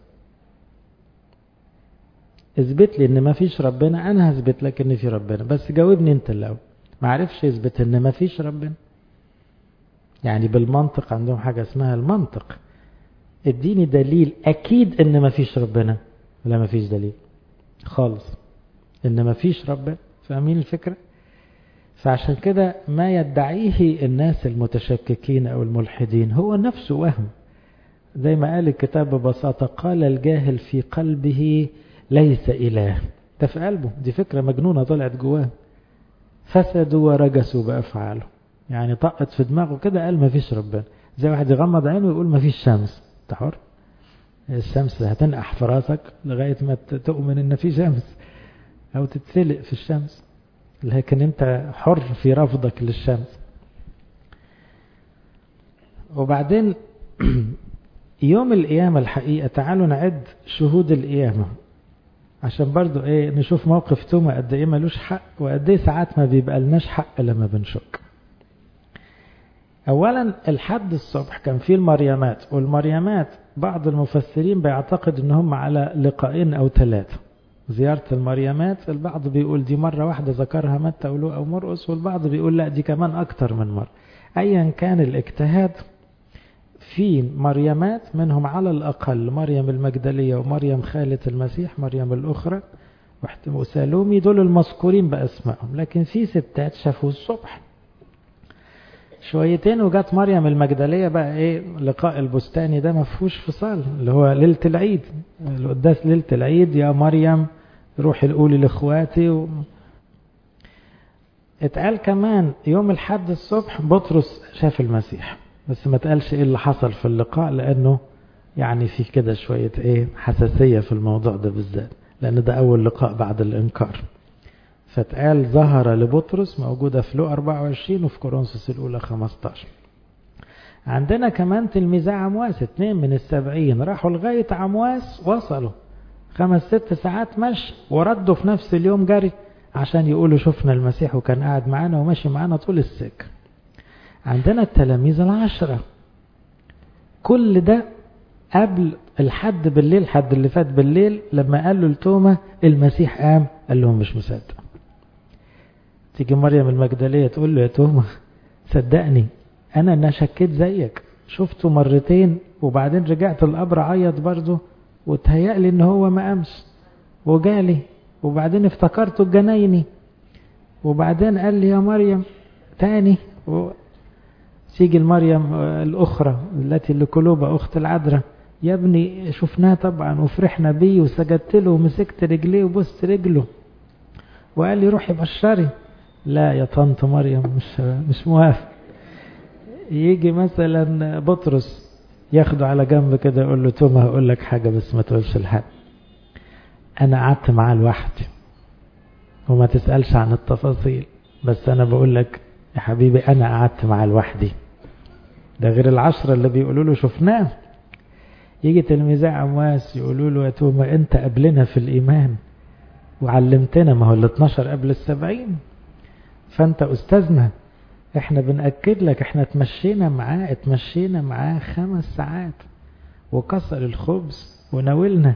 [SPEAKER 1] اثبت لي إن ما فيش ربنا، أنا هثبت لك إن في ربنا، بس جاوبني أنت الأول. ما عرفش يثبت إن ما فيش ربنا. يعني بالمنطق عندهم حاجة اسمها المنطق، اديني دليل أكيد إن ما فيش ربنا. لا، ما فيش دليل خالص إن ما فيش ربنا. فاهمين الفكرة؟ فعشان كده ما يدعيه الناس المتشككين أو الملحدين هو نفسه وهم. زي ما قال الكتاب ببساطة، قال الجاهل في قلبه ليس إله. ده في قلبه، دي فكرة مجنونة طلعت جواه. فسدوا ورجسوا بأفعاله، يعني طقت في دماغه كده، قال ما فيش ربنا. زي واحد يغمض عينه ويقول ما فيش شمس. انت حر، الشمس هتنقح في راسك لغاية ما تؤمن ان في شمس، او تتسلق في الشمس، لكن انت حر في رفضك للشمس. وبعدين يوم القيامة الحقيقة، تعالوا نعد شهود القيامة عشان برضو نشوف موقف توما قد ايه ملوش حق، وقد ايه ساعات ما بيبقى لناش حق لما بنشك. اولا الحد الصبح كان فيه المريمات، والمريمات بعض المفسرين بيعتقد ان هم على لقاءين او 3. زيارة المريمات البعض بيقول دي مرة واحدة ذكرها متى ولوقا أو مرقس، والبعض بيقول لا دي كمان أكتر من مرة. أيا كان الاجتهاد، في مريمات منهم على الأقل مريم المجدلية ومريم خالة المسيح، مريم الأخرى وسالومي، دول المذكورين بأسمائهم. لكن في ستات شافوا الصبح شويتين، وجات مريم المجدلية بقى لقاء البستاني ده مفهوش فصال، اللي هو ليلة العيد، القداس ليلة العيد، يا مريم روحي الأولي لإخواتي. اتقال كمان يوم الحد الصبح بطرس شاف المسيح، بس ما تقالش ايه اللي حصل في اللقاء، لأنه يعني في كده شوية حساسية في الموضوع ده بالذات، لأن ده أول لقاء بعد الإنكار. فتقال ظهر لبطرس، موجودة في لوقا 24 وفي كورنثوس الأولى 15. عندنا كمان تلميذي عمواس، 2 من 70 راحوا لغاية عمواس، وصلوا 5-6 ساعات مشي، وردوا في نفس اليوم جري عشان يقولوا شفنا المسيح وكان قاعد معانا وماشي معانا طول السكة. عندنا التلاميذ 10، كل ده قبل الحد بالليل، حد اللي فات بالليل، لما قالوا لتوما المسيح قام، قال لهم مش مصدق. تيجي مريم المجدلية تقول له يا توما صدقني أنا شكيت زيك، شفته مرتين وبعدين رجعت القبر عيط برضه، وتهيألي إن هو ما قامش، وجالي وبعدين افتكرته الجنايني، وبعدين قال لي يا مريم تاني. تيجي المريم الأخرى التي لكلوبة أخت العذراء، يا ابني شفناه طبعا وفرحنا بيه وسجدت له ومسكت رجليه وبست رجله، وقال لي روحي بشري. لا يا طنط مريم مش موافق. يجي مثلا بطرس ياخده على جنب كده يقول له توما هقول لك حاجة بس ما تقولش لحد، أنا قعدت معاه لوحدي وما تسألش عن التفاصيل، بس أنا بقول لك يا حبيبي أنا قعدت معاه لوحدي، ده غير ال10 اللي بيقولوا له شفناه. يجي تلميذي عمواس يقولوا له يا توما أنت قبلنا في الإيمان وعلمتنا، ما هو ال12 قبل ال70، فأنت أستاذنا، احنا بنأكد لك احنا اتمشينا معاه 5 ساعات وكسر الخبز وناولنا،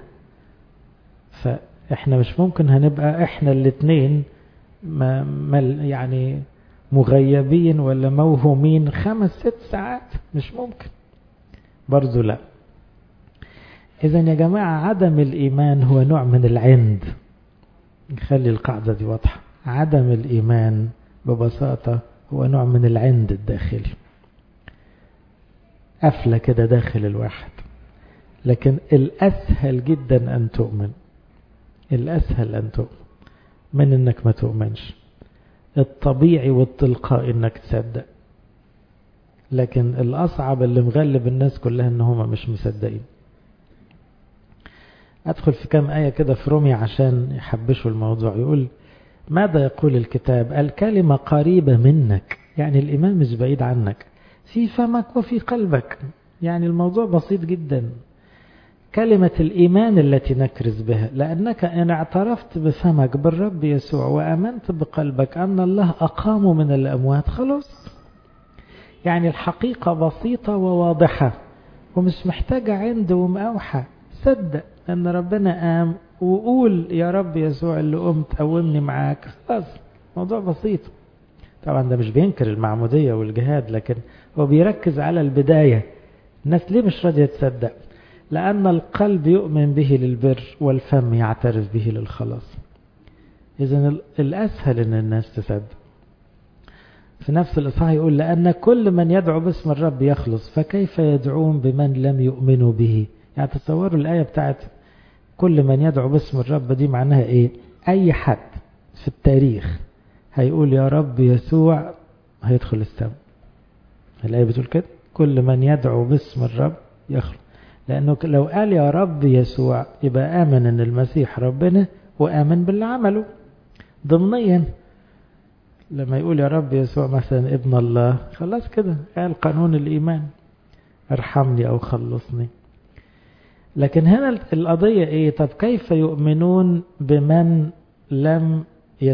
[SPEAKER 1] فاحنا مش ممكن هنبقى احنا الاثنين يعني مغيبين ولا موهومين 5-6 ساعات، مش ممكن برضو. لا، اذا يا جماعة عدم الإيمان هو نوع من العند. نخلي القاعدة دي واضحة، عدم الإيمان ببساطة هو نوع من العند الداخلي، قفلة كده داخل الواحد. لكن الأسهل جدا أن تؤمن، الأسهل أن تؤمن من أنك ما تؤمنش، الطبيعي والتلقائي أنك تصدق. لكن الأصعب اللي مغلب الناس كلها أنهم مش مصدقين. أدخل في كام آية كده في رومية عشان يحبشوا الموضوع. يقول ماذا يقول الكتاب؟ الكلمة قريبة منك، يعني الإيمان مش بعيد عنك، في فمك وفي قلبك. يعني الموضوع بسيط جدا. كلمة الإيمان التي نكرز بها، لأنك إن اعترفت بفمك بالرب يسوع وأمنت بقلبك أن الله أقامه من الأموات، خلاص. يعني الحقيقة بسيطة وواضحة ومش محتاجة عند ومقاوحة. صدق أن ربنا قام وقول يا رب يسوع اللي قمت قومني معاك، خلاص موضوع بسيط. طبعا ده مش بينكر المعمودية والجهاد، لكن هو بيركز على البداية. الناس ليه مش راضية تصدق؟ لأن القلب يؤمن به للبر والفم يعترف به للخلاص. إذن الأسهل أن الناس تصدق. في نفس الإصحاح يقول لأن كل من يدعو باسم الرب يخلص، فكيف يدعون بمن لم يؤمنوا به؟ يعني تصوروا الآية بتاعت كل من يدعو باسم الرب دي معناها إيه؟ أي حد في التاريخ هيقول يا رب يسوع هيدخل السماء. الآية بتقول كده، كل من يدعو باسم الرب يخلص. لأنه لو قال يا رب يسوع يبقى آمن أن المسيح ربنا وآمن باللي عمله ضمنيا. لما يقول يا رب يسوع مثلا ابن الله، خلاص كده قال قانون الإيمان، ارحمني أو خلصني. لكن هنا القضية إيه؟ طب كيف يؤمنون بمن لم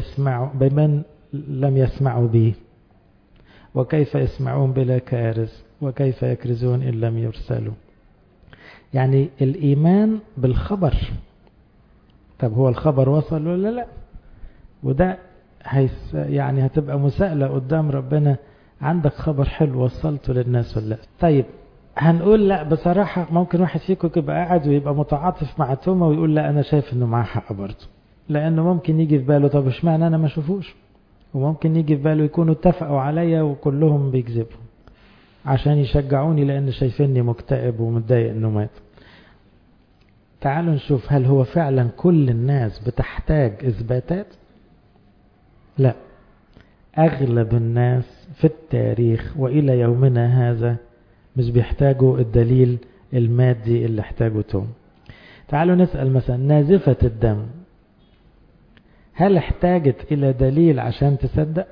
[SPEAKER 1] يسمعوا به؟ وكيف يسمعون بلا كارث؟ وكيف يكرزون إن لم يرسلوا؟ يعني الإيمان بالخبر. طب هو الخبر وصل ولا لا؟ وده يعني هتبقى مساءلة قدام ربنا، عندك خبر حلو وصلته للناس ولا لا؟ طيب هنقول لا بصراحة. ممكن واحد فيكم يبقى قاعد ويبقى متعاطف مع توما ويقول لا أنا شايف إنه معاه حق برضه، لأنه ممكن يجي في باله طب اشمعنى أنا ما شوفوش، وممكن يجي في باله يكونوا اتفقوا عليا وكلهم بيكذبوا عشان يشجعوني لأن شايفيني مكتئب ومتضايق إنه مات. تعالوا نشوف هل هو فعلا كل الناس بتحتاج إثباتات؟ لا، أغلب الناس في التاريخ وإلى يومنا هذا مش بيحتاجوا الدليل المادي اللي احتاجه توم. تعالوا نسأل مثلا نازفة الدم، هل احتاجت إلى دليل عشان تصدق؟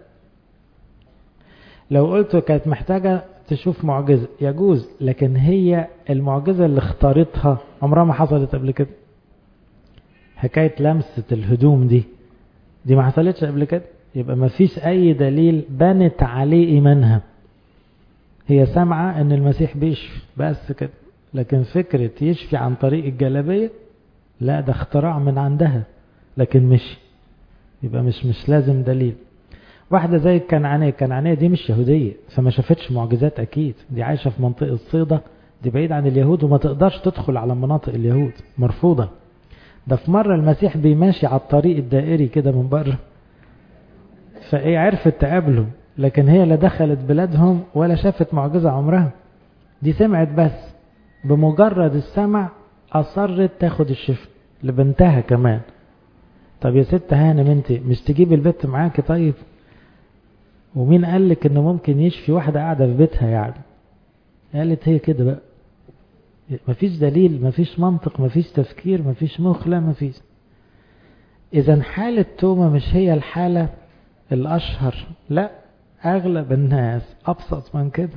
[SPEAKER 1] لو قلت كانت محتاجة تشوف معجزة يجوز، لكن هي المعجزة اللي اختارتها عمرها ما حصلت قبل كده. حكاية لمسة الهدوم دي ما حصلتش قبل كده، يبقى ما فيش أي دليل بنت عليه إيمانها. هي سامعة أن المسيح بيشفي بس كده، لكن فكرة يشفي عن طريق الجلابية لا، ده اختراع من عندها، لكن مش يبقى مش لازم دليل. واحدة زي الكنعانية دي مش يهودية فما شافتش معجزات أكيد، دي عايشة في منطقة الصيدة، دي بعيد عن اليهود وما تقدرش تدخل على مناطق اليهود، مرفوضة. ده في مرة المسيح بيماشي على الطريق الدائري كده من بره، فايه عرفت تقابله، لكن هي لا دخلت بلادهم ولا شافت معجزة عمرها. دي سمعت بس، بمجرد السمع أصرت تاخد الشفاء لبنتها كمان. طب يا ست هانم انت مش تجيب البت معاكي؟ طيب ومين قالك انه ممكن يشفي واحدة قاعدة في بيتها؟ يعني قالت هي كده بقى، مفيش دليل، مفيش منطق، مفيش تفكير، مفيش مخ، لا مفيش. اذا حالة توما مش هي الحالة الأشهر، لا، أغلب الناس أبسط من كده.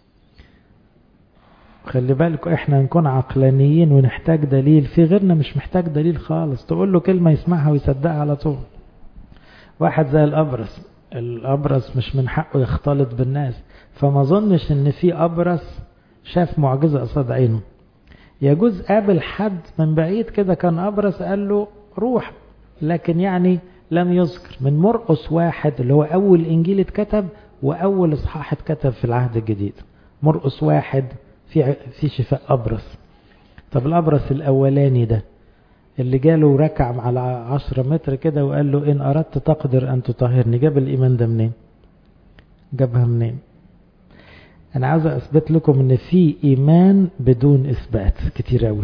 [SPEAKER 1] خلي بالك احنا نكون عقلانيين ونحتاج دليل، في غيرنا مش محتاج دليل خالص، تقول له كلمة يسمعها ويصدقها على طول. واحد زي الأبرص مش من حقه يختلط بالناس، فما ظنش ان في أبرص شاف معجزة قصاد عينه. يجوز قابل حد من بعيد كده كان أبرص قال له روح، لكن يعني لم يذكر. من مرقس 1 اللي هو أول إنجيل اتكتب وأول إصحاح اتكتب في العهد الجديد، مرقس 1 في شفاء أبرص. طب الأبرص الأولاني ده اللي جاله ركع على 10 متر كده وقال له إن أردت تقدر أن تطهرني، جاب الإيمان ده منين؟ جابها منين؟ أنا عاوز أثبت لكم إن في إيمان بدون إثبات كتير أوي.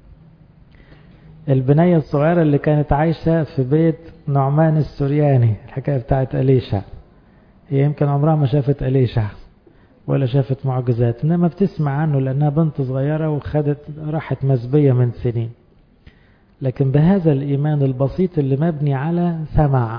[SPEAKER 1] البنية الصغيرة اللي كانت عايشة في بيت نعمان السورياني، الحكاية بتاعت أليشع، هي يمكن عمرها ما شافت أليشع ولا شافت معجزات، إنما بتسمع عنه لأنها بنت صغيرة راحت مسبية من سنين. لكن بهذا الإيمان البسيط اللي مبني على سمع،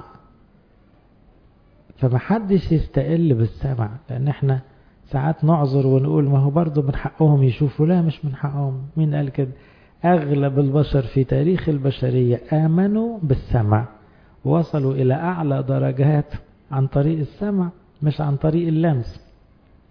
[SPEAKER 1] فمحدش يستقل بالسمع، لأن احنا ساعات نعذر ونقول ما هو برضو من حقهم يشوفوا، لا مش من حقهم. مين قال كده؟ أغلب البشر في تاريخ البشرية آمنوا بالسمع، وصلوا إلى أعلى درجات عن طريق السمع مش عن طريق اللمس.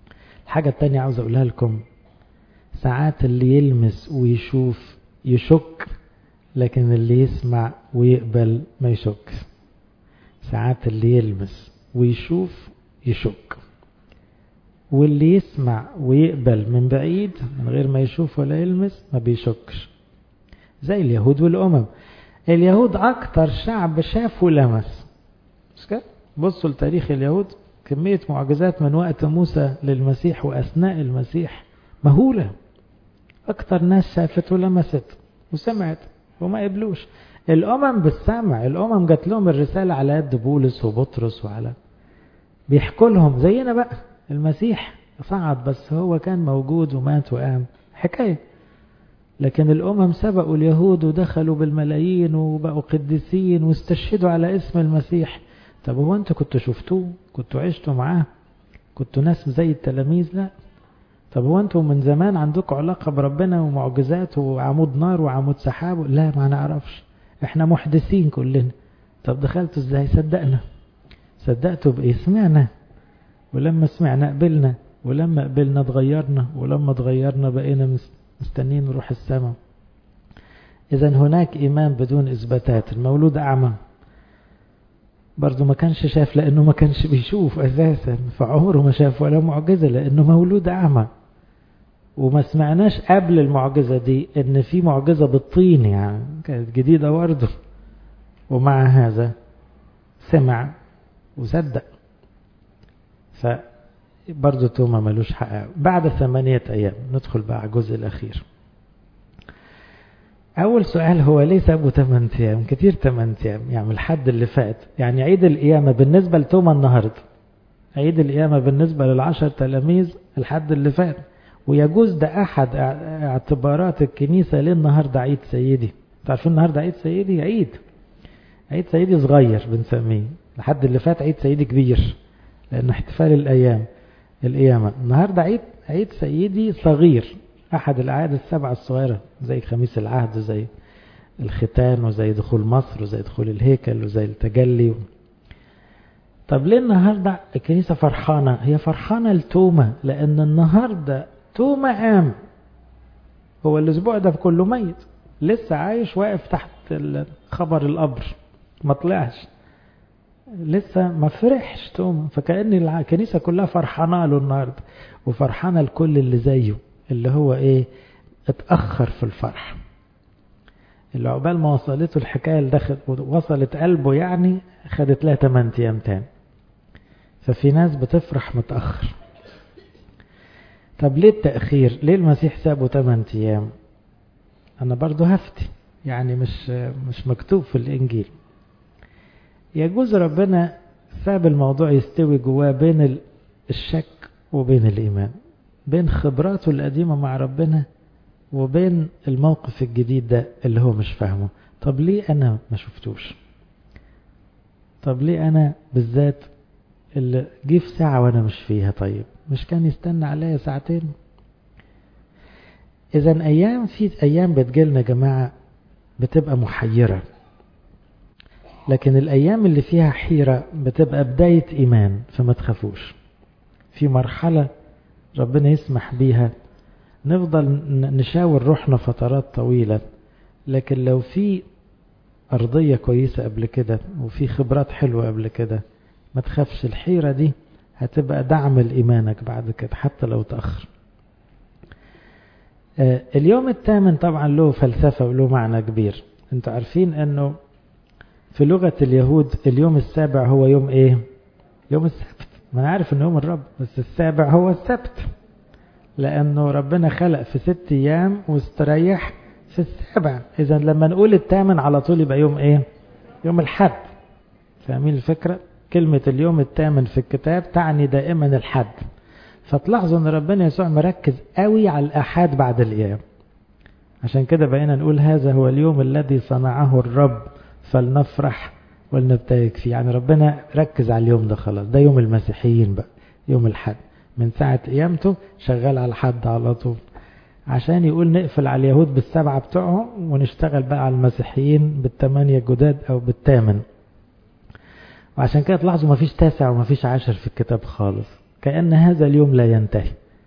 [SPEAKER 1] الحاجة التانية عاوز أقولها لكم، ساعات اللي يلمس ويشوف يشك، لكن اللي يسمع ويقبل ما يشك. ساعات اللي يلمس ويشوف يشك، واللي يسمع ويقبل من بعيد من غير ما يشوف ولا يلمس ما بيشكش. زي اليهود والأمم. اليهود أكتر شعب شاف ولمس، مش كده؟ بصوا لتاريخ اليهود، كمية معجزات من وقت موسى للمسيح وأثناء المسيح مهولة. أكتر ناس شافت ولمست وسمعت وما قبلوش. الأمم بالسمع، الأمم جات لهم الرسالة على يد بولس وبطرس وعلى بيحكوا لهم زينا بقى. المسيح صعد بس هو كان موجود ومات وقام، حكاية. لكن الأمم سبقوا اليهود ودخلوا بالملايين وبقوا قديسين واستشهدوا على اسم المسيح. طب هو أنتوا كنتوا شفتوه؟ كنتوا عشتوا معاه؟ كنتوا ناس زي التلاميذ؟ لا. طب هو أنتوا من زمان عندكم علاقة بربنا ومعجزات وعمود نار وعمود سحاب؟ لا، ما نعرفش، احنا محدثين كلنا. طب دخلتوا ازاي؟ صدقنا. صدقتوا بإيه؟ سمعنا، ولما سمعنا قبلنا، ولما قبلنا اتغيرنا، ولما اتغيرنا بقينا مستنين نروح السماء. إذا هناك إيمان بدون إثباتات. المولود أعمى برضو ما كانش شاف لأنه ما كانش بيشوف أساسا، فعمره ما شاف ولا معجزة لأنه مولود أعمى. وما سمعناش قبل المعجزة دي إن في معجزة بالطين، يعني كانت جديدة برضه. ومع هذا سمع وصدق. فبرضه توما ملوش حق. بعد 8 أيام ندخل بقى على الجزء الأخير. أول سؤال هو ليه سابوا 8 أيام؟ كتير 8 أيام، يعني الحد اللي فات، يعني عيد القيامة بالنسبة لتوما النهاردة، عيد القيامة بالنسبة لل10 تلاميذ الحد اللي فات. ويجوز ده أحد اعتبارات الكنيسة ليه النهاردة عيد سيدي. تعرفين النهاردة عيد سيدي؟ عيد سيدي صغير بنسميه. الحد اللي فات عيد سيدي كبير لأن احتفال الأيام القيامة. النهاردة عيد سيدي صغير، أحد الأعياد ال7 الصغيرة، زي خميس العهد وزي الختان وزي دخول مصر وزي دخول الهيكل وزي التجلي. طب ليه النهاردة الكنيسة فرحانة؟ هي فرحانة لتوما لأن النهاردة توما قام. هو الأسبوع ده كله ميت، لسه عايش واقف تحت خبر القبر، ما طلعش لسه، ما فرحش توما. فكأن الكنيسة كلها فرحانة له النهاردة، وفرحانة لكل اللي زيه، اللي هو ايه؟ اتأخر في الفرح، اللي عقبال ما وصلته الحكاية اللي وصلت قلبه، يعني خدت لها 8 أيام تاني. ففي ناس بتفرح متأخر. طب ليه التأخير؟ ليه المسيح سابه 8 أيام؟ أنا برضو هفتي، يعني مش مكتوب في الإنجيل. يجوز ربنا ساب الموضوع يستوي جواه بين الشك وبين الإيمان، بين خبراته القديمة مع ربنا وبين الموقف الجديد ده اللي هو مش فاهمه. طب ليه أنا ما شفتوش؟ طب ليه أنا بالذات اللي جه في ساعة وأنا مش فيها؟ طيب مش كان يستنى عليا ساعتين؟ إذا في أيام بتجيلنا جماعة بتبقى محيرة، لكن الأيام اللي فيها حيرة بتبقى بداية إيمان. فما تخافوش، في مرحلة ربنا يسمح بيها نفضل نشاور روحنا فترات طويلة، لكن لو في أرضية كويسة قبل كده وفي خبرات حلوة قبل كده ما تخافش. الحيرة دي هتبقى دعم لإيمانك بعد كده حتى لو تأخر. اليوم الثامن طبعا له فلسفة وله معنى كبير. انتوا عارفين انه في لغة اليهود اليوم السابع هو يوم ايه؟ يوم السبت. ما انا عارف انه يوم الرب، بس السابع هو السبت، لانه ربنا خلق في 6 أيام واستريح في السابع. اذا لما نقول الثامن على طول يبقى يوم ايه؟ يوم الحد. فاهمين الفكرة؟ كلمة اليوم الثامن في الكتاب تعني دائما الحد. فتلاحظوا ان ربنا يسوع مركز قوي على الأحد بعد القيامة. عشان كده بقينا نقول هذا هو اليوم الذي صنعه الرب فلنفرح ولنبتهج فيه. يعني ربنا ركز على اليوم ده خلاص، ده يوم المسيحيين بقى، يوم الحد. من ساعة قيامته شغال على الحد على طول، عشان يقول نقفل على اليهود بالسبعة بتوعهم ونشتغل بقى على المسيحيين بالثمانية الجداد أو بالثامن. وعشان كده تلاحظوا مفيش 9 ومفيش 10 في الكتاب خالص، كأن هذا اليوم لا ينتهي.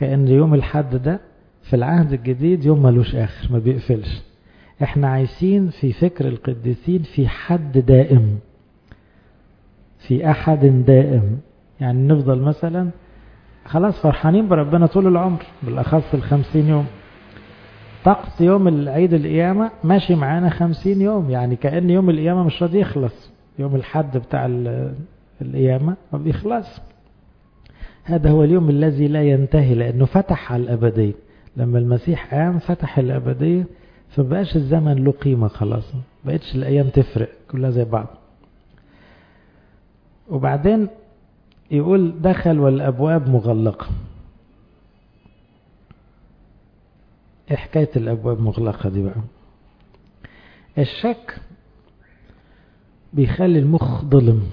[SPEAKER 1] كأن يوم الحد ده في العهد الجديد يوم ملوش آخر، ما بيقفلش. احنا عايشين في فكر القديسين في حد دائم، في أحد دائم. يعني نفضل مثلا خلاص فرحانين بربنا طول العمر، بالأخص 50 يوم. طقس يوم العيد القيامة ماشي معانا 50 يوم، يعني كأن يوم القيامة مش راضي يخلص. يوم الحد بتاع القيامة ما بيخلص. هذا هو اليوم الذي لا ينتهي، لأنه فتح على الأبدية. لما المسيح قام فتح الأبدية، فبقاش الزمن له قيمة خلاص، بقتش الأيام تفرق، كلها زي بعض. وبعدين يقول دخل والأبواب مغلقة. ايه حكاية الأبواب مغلقة دي بقى؟ الشك بيخلي المخ ظلم،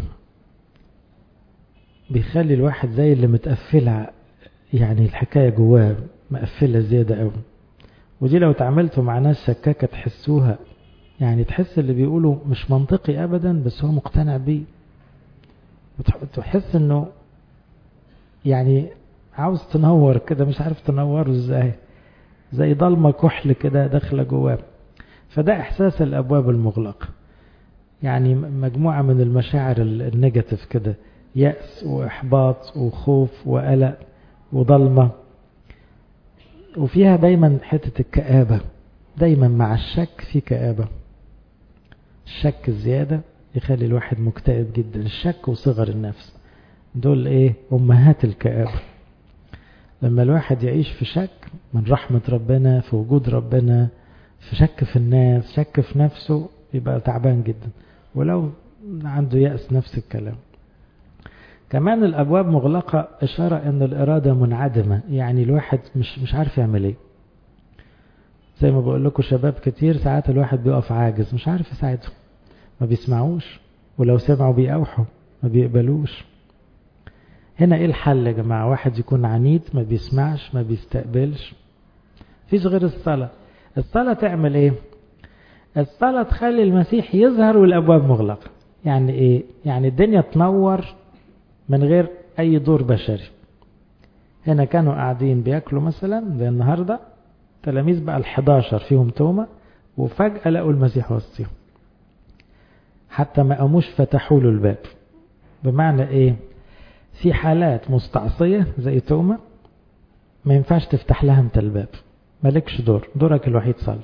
[SPEAKER 1] بيخلي الواحد زي اللي متقفلة، يعني الحكاية جواه مقفلة زيادة قوي. ودي لو تعاملتوا مع ناس شكاكة تحسوها، يعني تحس اللي بيقولوا مش منطقي أبدا بس هو مقتنع بيه، وتحس انه يعني عاوز تنور كده، مش عارف تنوره ازاي، زي ضلمة كحل كده داخله جواه. فده إحساس الأبواب المغلقة، يعني مجموعة من المشاعر النيجاتيف كده، يأس وإحباط وخوف وقلق وضلمة، وفيها دايما حتة الكآبة. دايما مع الشك في كآبة. الشك الزيادة يخلي الواحد مكتئب جدا. الشك وصغر النفس دول ايه؟ أمهات الكآبة. لما الواحد يعيش في شك من رحمة ربنا، في وجود ربنا، في شك في الناس، شك في نفسه، يبقى تعبان جدا. ولو عنده يأس نفس الكلام. كمان الأبواب مغلقة إشارة أن الإرادة منعدمة، يعني الواحد مش عارف يعمل ايه. زي ما بقول لكم شباب كتير ساعات الواحد بيقف عاجز، مش عارف يساعدهم، ما بيسمعوش، ولو سمعوا بيقاوحوا، ما بيقبلوش. هنا ايه الحل يا جماعة؟ واحد يكون عنيد، ما بيسمعش، ما بيستقبلش. فيش غير الصلاة. الصلاة تعمل ايه؟ الصلاة تخلي المسيح يظهر والأبواب مغلقة. يعني ايه؟ يعني الدنيا تنور من غير اي دور بشري. هنا كانوا قاعدين بياكلوا مثلا زي النهاردة، تلاميذ بقى 11 فيهم توما، وفجأة لقوا المسيح وسطهم، حتى ما قاموش فتحوا له الباب. بمعنى ايه؟ في حالات مستعصية زي توما ما ينفعش تفتح لها انت الباب، مالكش دور، دورك الوحيد صلي.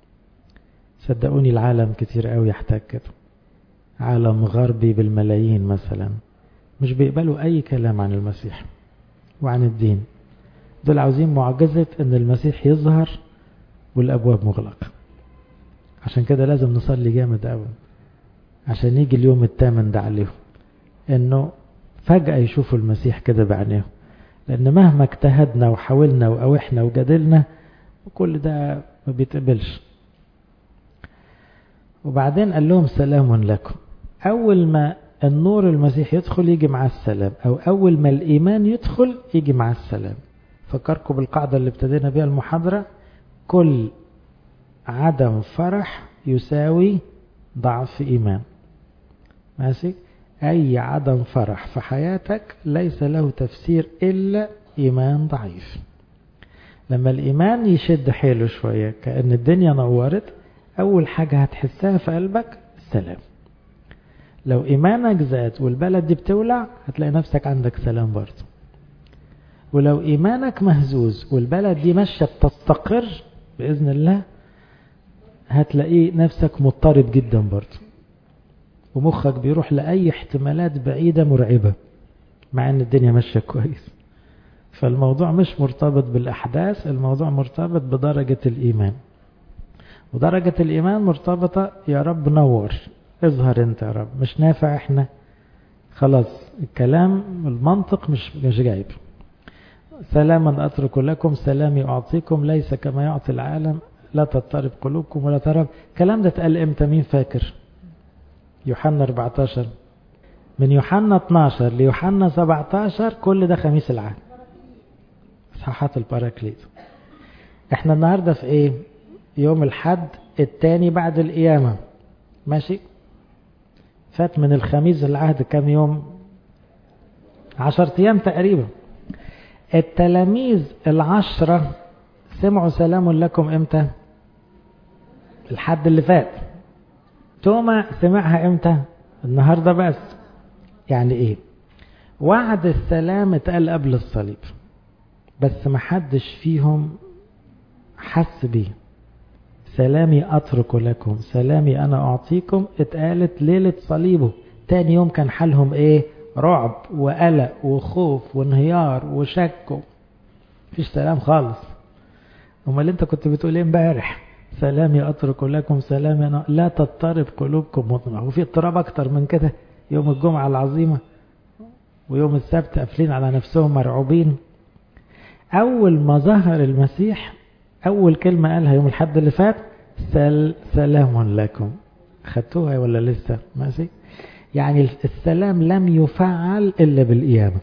[SPEAKER 1] صدقوني العالم كتير قوي يحتاج كده. عالم غربي بالملايين مثلا مش بيقبلوا اي كلام عن المسيح وعن الدين. دول عاوزين معجزة ان المسيح يظهر والابواب مغلقة. عشان كده لازم نصلي جامد قوي عشان يجي اليوم الثامن ده عليهم، انه فجأة يشوفوا المسيح كده بعينيهم. لان مهما اجتهدنا وحاولنا وقاوحنا وجادلنا كل ده ما بيتقبلش. وبعدين قال لهم سلام لكم. اول ما النور المسيح يدخل يجي مع السلام، او اول ما الايمان يدخل يجي مع السلام. فكركم بالقاعدة اللي ابتدينا بها المحاضرة: كل عدم فرح يساوي ضعف ايمان. ماشي؟ اي عدم فرح في حياتك ليس له تفسير الا ايمان ضعيف. لما الايمان يشد حيله شوية كأن الدنيا نورت، اول حاجة هتحسها في قلبك السلام. لو ايمانك زاد والبلد دي بتولع هتلاقي نفسك عندك سلام برضه. ولو ايمانك مهزوز والبلد دي ماشية تستقر بإذن الله هتلاقي نفسك مضطرب جدا برضه، ومخك بيروح لأي احتمالات بعيدة مرعبة مع ان الدنيا ماشية كويس. فالموضوع مش مرتبط بالأحداث، الموضوع مرتبط بدرجة الإيمان. ودرجة الإيمان مرتبطة يا رب نور، اظهر انت يا رب، مش نافع احنا خلاص الكلام المنطق مش جايب. سلاما أترك لكم سلامي أعطيكم، ليس كما يعطي العالم، لا تضطرب قلوبكم ولا ترب. الكلام ده اتقال امتى؟ مين فاكر؟ يوحنا 14. من يوحنا 12 ليوحنا 17 كل ده خميس العهد، صحات الباراكليت. احنا النهاردة في ايه؟ يوم الحد الثاني بعد القيامة. ماشي؟ فات من الخميس العهد كم يوم؟ 10 ايام تقريبا. التلاميذ 10 سمعوا سلام لكم امتى؟ الحد اللي فات. توما سمعها امتى؟ النهاردة بس. يعني ايه؟ وعد السلام اتقال قبل الصليب، بس ما حدش فيهم حس بيه. سلامي أترك لكم سلامي أنا أعطيكم اتقالت ليلة صليبه. تاني يوم كان حالهم ايه؟ رعب وقلق وخوف وانهيار وشك. مفيش سلام خالص. امال انت كنت بتقول ايه امبارح؟ سلامي أترك لكم سلامي أنا لا تضطرب قلوبكم مطمئنة. وفي اضطراب أكتر من كده؟ يوم الجمعة العظيمة ويوم السبت قافلين على نفسهم مرعوبين. أول ما ظهر المسيح أول كلمة قالها يوم الحد اللي فات سلام لكم. خدتوها ولا لسه؟ ماشي. يعني السلام لم يفعل إلا بالقيامة.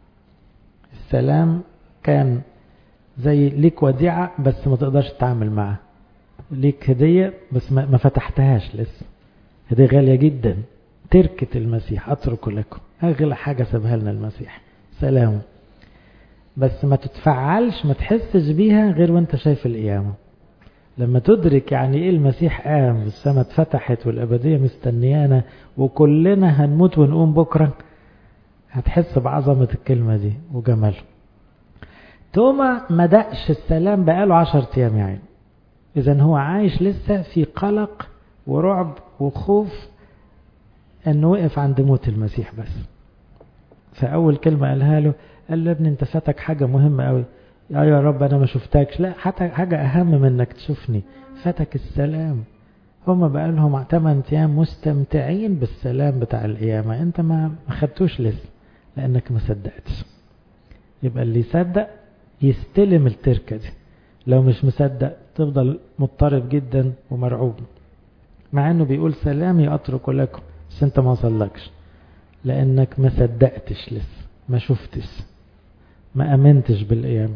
[SPEAKER 1] السلام كان زي ليك وديعة بس ما تقدرش تتعامل معها، ليك هدية بس ما فتحتهاش لسه، هدية غالية جدا، تركة المسيح أترك لكم، أغلى حاجة سابها لنا المسيح سلامه، بس ما تتفعلش ما تحسش بيها غير وانت شايف القيامة. لما تدرك يعني ايه المسيح قام، السماء اتفتحت والأبدية مستنيانا وكلنا هنموت ونقوم بكرة، هتحس بعظمة الكلمة دي وجماله. توما ما دقش السلام بقاله 10 أيام يعني، إذن هو عايش لسه في قلق ورعب وخوف أنه وقف عند موت المسيح بس. فأول كلمة قالها له قال له ابني انت فاتك حاجة مهمة قوي. يا رب أنا ما شفتكش. لا، حتى حاجة أهم من أنك تشوفني، فاتك السلام. هما بقى لهم 8 أيام مستمتعين بالسلام بتاع القيامة، انت ما خدتوش لسه لأنك ما صدقتش. يبقى اللي يصدق يستلم التركة دي، لو مش مصدق تفضل مضطرب جدا ومرعوب، مع انه بيقول سلامي أترك لكم، بس انت ما وصلكش لأنك ما صدقتش لسه، ما شفتش، ما أمنتش بالقيامة.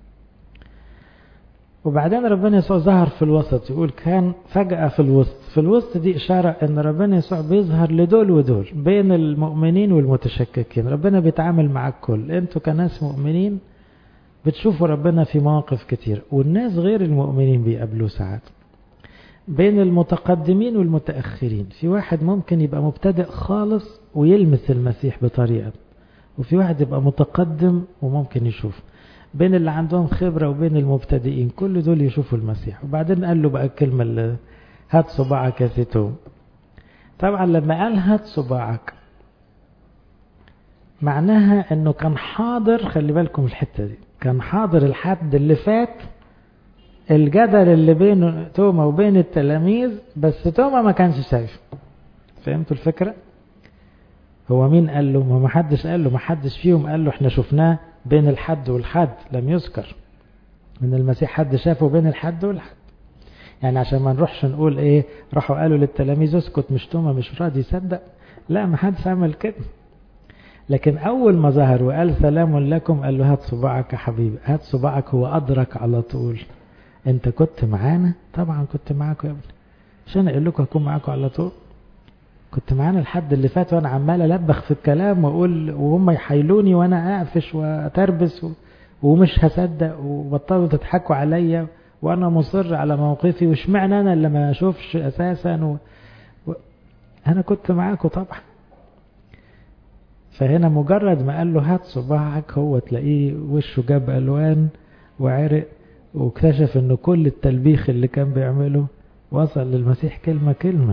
[SPEAKER 1] وبعدين ربنا يسوع ظهر في الوسط، يقول كان فجأة في الوسط. في الوسط دي إشارة أن ربنا يسوع بيظهر لدول ودول، بين المؤمنين والمتشككين. ربنا بيتعامل مع الكل. أنتوا كناس مؤمنين بتشوفوا ربنا في مواقف كتير، والناس غير المؤمنين بيقابلوه ساعات. بين المتقدمين والمتأخرين، في واحد ممكن يبقى مبتدئ خالص ويلمس المسيح بطريقة، وفي واحد يبقى متقدم وممكن يشوف. بين اللي عندهم خبرة وبين المبتدئين، كل دول يشوفوا المسيح. وبعدين قال له بقى الكلمة اللي هات صباعك يا زيتون. طبعا لما قال هات صباعك معناها انه كان حاضر. خلي بالكم الحتة دي، كان حاضر الحد اللي فات الجدل اللي بين توما وبين التلاميذ، بس توما ما كانش شايف. فهمتوا الفكرة؟ هو مين قال له؟ ما حدش قال له، ما حدش فيهم قال له احنا شفناه بين الحد والحد، لم يذكر من المسيح حد شافه بين الحد والحد. يعني عشان ما نروحش نقول ايه راحوا قالوا للتلاميذ اسكت مش توما مش راضي يصدق، لا، ما حدش عمل كده. لكن اول ما ظهر وقال سلام لكم قال له هات صباعك يا حبيبي، هات صباعك. هو ادرك على طول انت كنت معانا. طبعا كنت معاكم يا ابني، عشان اقول لكم هكون معاكم على طول. كنت معانا الحد اللي فات وانا عمال البخ في الكلام واقول وهم يحايلوني وانا اقفش واتربس ومش هصدق، وبطلوا تضحكوا عليا وانا مصر على موقفي، واشمعنى انا اللي ما اشوفش اساسا انا كنت معاكم طبعا. فهنا مجرد ما قال له هات صباعك، هو تلاقيه وشه جاب الوان وعرق، واكتشف انه كل التلبيخ اللي كان بيعمله وصل للمسيح كلمة كلمة،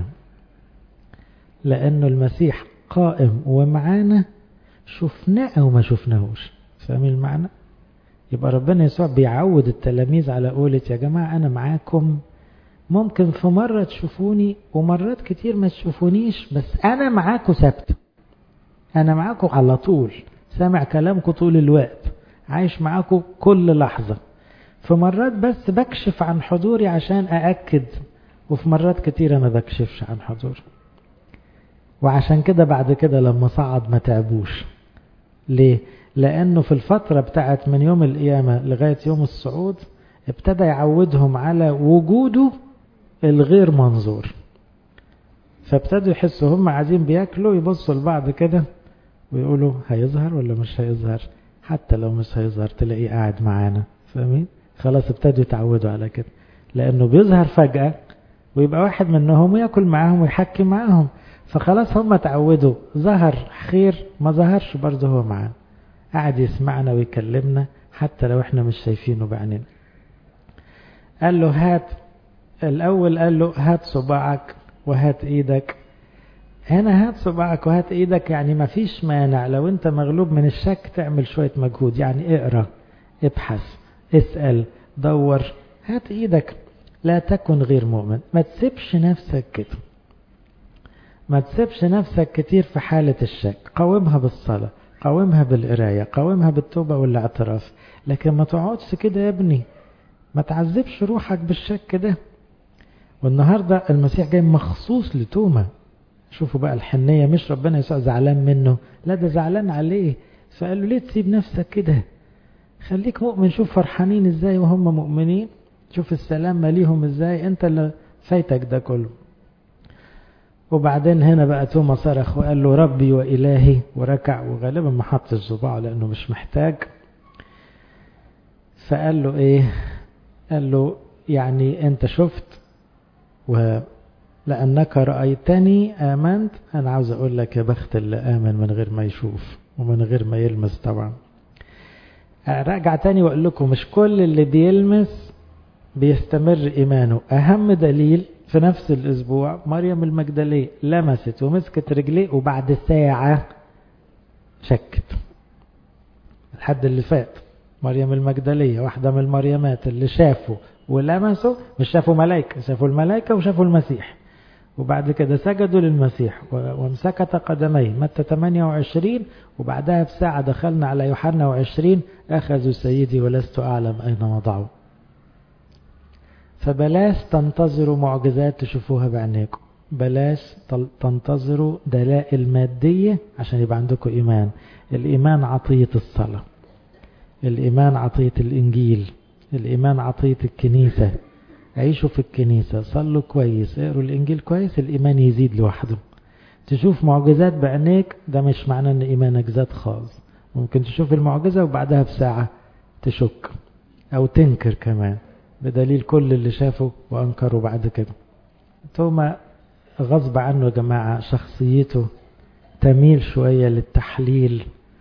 [SPEAKER 1] لأنه المسيح قائم ومعانا، شفناه أو ما شفناهوش. فاهمين المعنى؟ يبقى ربنا يسوع بيعود التلاميذ على قولة يا جماعة أنا معاكم، ممكن في مرة تشوفوني ومرات كتير ما تشوفونيش، بس أنا معاكم ثابت، أنا معاكم على طول، سامع كلامكم طول الوقت، عايش معاكم كل لحظة. في مرات بس بكشف عن حضوري عشان أأكد، وفي مرات كتيرة ما بكشفش عن حضوري. وعشان كده بعد كده لما صعد ما تعبوش. ليه؟ لأنه في الفترة بتاعت من يوم القيامة لغاية يوم الصعود ابتدى يعودهم على وجوده الغير منظور. فابتدوا يحسوا هم قاعدين بياكلوا يبصوا لبعض كده ويقولوا هيظهر ولا مش هيظهر، حتى لو مش هيظهر تلاقيه قاعد معانا. فاهمين؟ خلاص ابتدوا يتعودوا على كده، لأنه بيظهر فجأة ويبقى واحد منهم ويأكل معاهم ويحكي معاهم، فخلاص هم تعودوا، ظهر خير ما ظهرش برضه هو معانا، قاعد يسمعنا ويكلمنا حتى لو احنا مش شايفينه بعيننا. قال له هات الأول، قال له هات صباعك وهات ايدك. هنا هات صباعك وهات ايدك يعني ما فيش مانع لو انت مغلوب من الشك تعمل شوية مجهود، يعني اقرأ، ابحث، اسأل، دور، هات ايدك. لا تكن غير مؤمن، ما تسيبش نفسك كده، ما تسيبش نفسك كتير في حالة الشك، قاومها بالصلاة، قاومها بالقراية، قاومها بالتوبة والاعتراف، لكن ما تقعدش كده يا ابني، ما تعذبش روحك بالشك ده. والنهاردة المسيح جاي مخصوص لتوما. شوفوا بقى الحنية، مش ربنا يسوع زعلان منه، لا ده زعلان عليه، فقال له ليه تسيب نفسك كده، خليك مؤمن. شوف فرحانين ازاي وهم مؤمنين، شوف السلام ماليهم ازاي، انت اللي فايتك ده كله. وبعدين هنا بقى توما صرخ وقال له ربي وإلهي، وركع، وغالبا ما حطش صباعه لأنه مش محتاج. فقال له ايه؟ قال له يعني انت شفت ولأنك رأيتني آمنت. أنا عاوز أقول لك يا بخت اللي آمن من غير ما يشوف ومن غير ما يلمس. طبعا راجع تاني وأقول لكم مش كل اللي بيلمس بيستمر إيمانه. أهم دليل في نفس الأسبوع مريم المجدلية لمست ومسكت رجليه وبعد ساعة شكت. الحد اللي فات مريم المجدلية واحدة من المريمات اللي شافوا ولمسوا، مش شافوا ملائكة، شافوا الملائكة وشافوا المسيح، وبعد كده سجدوا للمسيح وامسكت قدميه. متى 28. وبعدها بساعة دخلنا على يوحنا 20 أخذوا سيدي ولست أعلم أين وضعوا. فبلاش تنتظروا معجزات تشوفوها بعينيكم، بلاش تنتظروا دلائل مادية عشان يبقى عندكم إيمان. الإيمان عطية الصلاة، الإيمان عطية الإنجيل، الإيمان عطية الكنيسة. عيشوا في الكنيسة، صلوا كويس، اقروا الإنجيل كويس، الإيمان يزيد لوحده. تشوف معجزات بعينيك ده مش معناه ان إيمانك زاد خالص. ممكن تشوف المعجزة وبعدها بساعة تشك أو تنكر كمان، بدليل كل اللي شافوا وأنكروا بعد كده. توما غصب عنه يا جماعة شخصيته تميل شوية للتحليل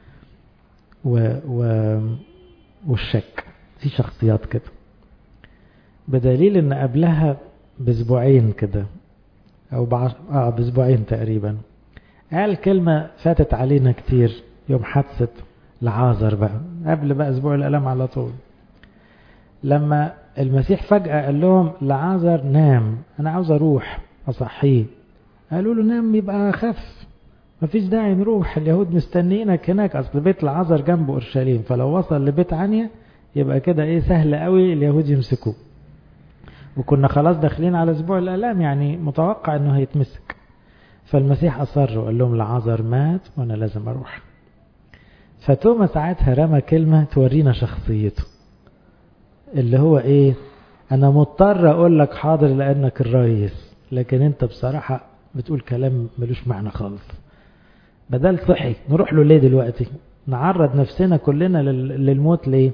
[SPEAKER 1] والشك، في شخصيات كده. بدليل ان قبلها باسبوعين كده او باسبوعين تقريبا قال كلمة فاتت علينا كتير يوم حادثة لعازر، بقى قبل بقى اسبوع الالام على طول، لما المسيح فجأة قال لهم لعازر نام، انا عاوز اروح اصحيه. قالوا له نام يبقى خف، مفيش داعي نروح، اليهود مستنيينك هناك، اصل بيت لعازر جنب اورشليم، فلو وصل لبيت عنيا يبقى كده ايه سهل قوي اليهود يمسكوه، وكنا خلاص داخلين على اسبوع الالام، يعني متوقع انه هيتمسك. فالمسيح اصر وقال لهم لعازر مات وانا لازم اروح. فتوما ساعتها رمى كلمة تورينا شخصيته، اللي هو ايه، انا مضطر اقول لك حاضر لانك الرئيس، لكن انت بصراحة بتقول كلام ملوش معنى خالص. بدل صحي نروح له ليه دلوقتي، نعرض نفسنا كلنا للموت ليه؟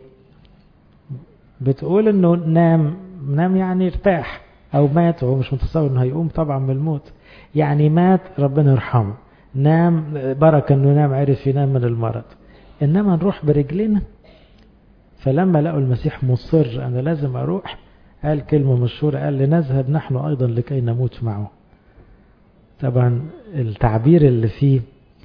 [SPEAKER 1] بتقول انه نام يعني ارتاح، او مات، وهو مش متصور انه هيقوم طبعا من الموت، يعني مات ربنا يرحمه، نام بركة انه نام، عرف ينام من المرض، انما نروح برجلنا. فلما لقوا المسيح مصر انا لازم اروح، قال كلمة مشهورة، قال لنذهب نحن ايضا لكي نموت معه. طبعا التعبير اللي فيه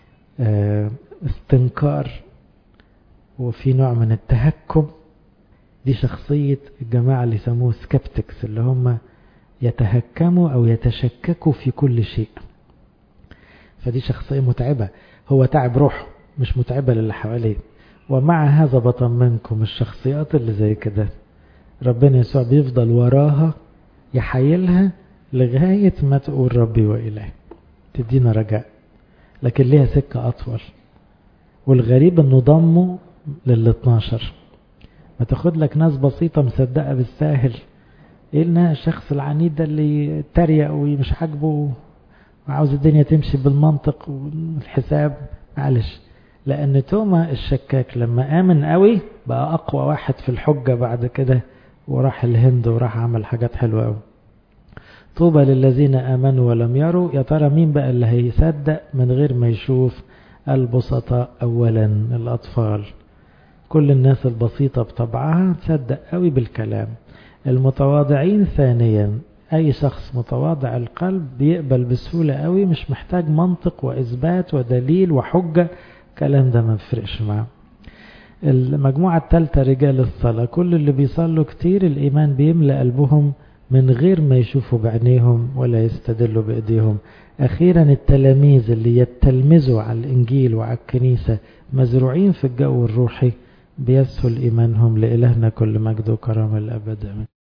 [SPEAKER 1] استنكار وفي نوع من التهكم، دي شخصية الجماعة اللي يسموه سكبتكس، اللي هم يتهكموا أو يتشككوا في كل شيء. فدي شخصية متعبة، هو تعب روحه مش متعبة للي حواليه. ومع هذا بطمنكم الشخصيات اللي زي كده ربنا يسوع بيفضل وراها يحيلها لغاية ما تقول ربي وإلهي، تدينا رجاء، لكن ليها سكة أطول. والغريب أنه ضموا لل12، ما تاخد لك ناس بسيطة مصدقة بالساهل، ايه لنا الشخص العنيد ده اللي تريق ومش عاجبه وعاوز الدنيا تمشي بالمنطق والحساب، معلش لأن توما الشكاك لما آمن قوي بقى أقوى واحد في الحجة بعد كده، وراح الهند وراح عمل حاجات حلوة قوي. طوبى للذين آمنوا ولم يروا. يا ترى مين بقى اللي هيصدق من غير ما يشوف؟ البسطاء أولا، الأطفال. كل الناس البسيطة بطبعها تصدق قوي بالكلام. المتواضعين ثانيا، أي شخص متواضع القلب بيقبل بسهولة قوي، مش محتاج منطق وإثبات ودليل وحجة، الكلام ده ما بيفرقش معاه. المجموعة الثالثة رجال الصلاة، كل اللي بيصلوا كتير الإيمان بيملأ قلبهم من غير ما يشوفوا بعينيهم ولا يستدلوا بإيديهم. أخيرا التلاميذ اللي يتلمذوا على الإنجيل وعلى الكنيسة، مزروعين في الجو الروحي، بيسهل إيمانهم. لإلهنا كل مجد وكرامة الأبد.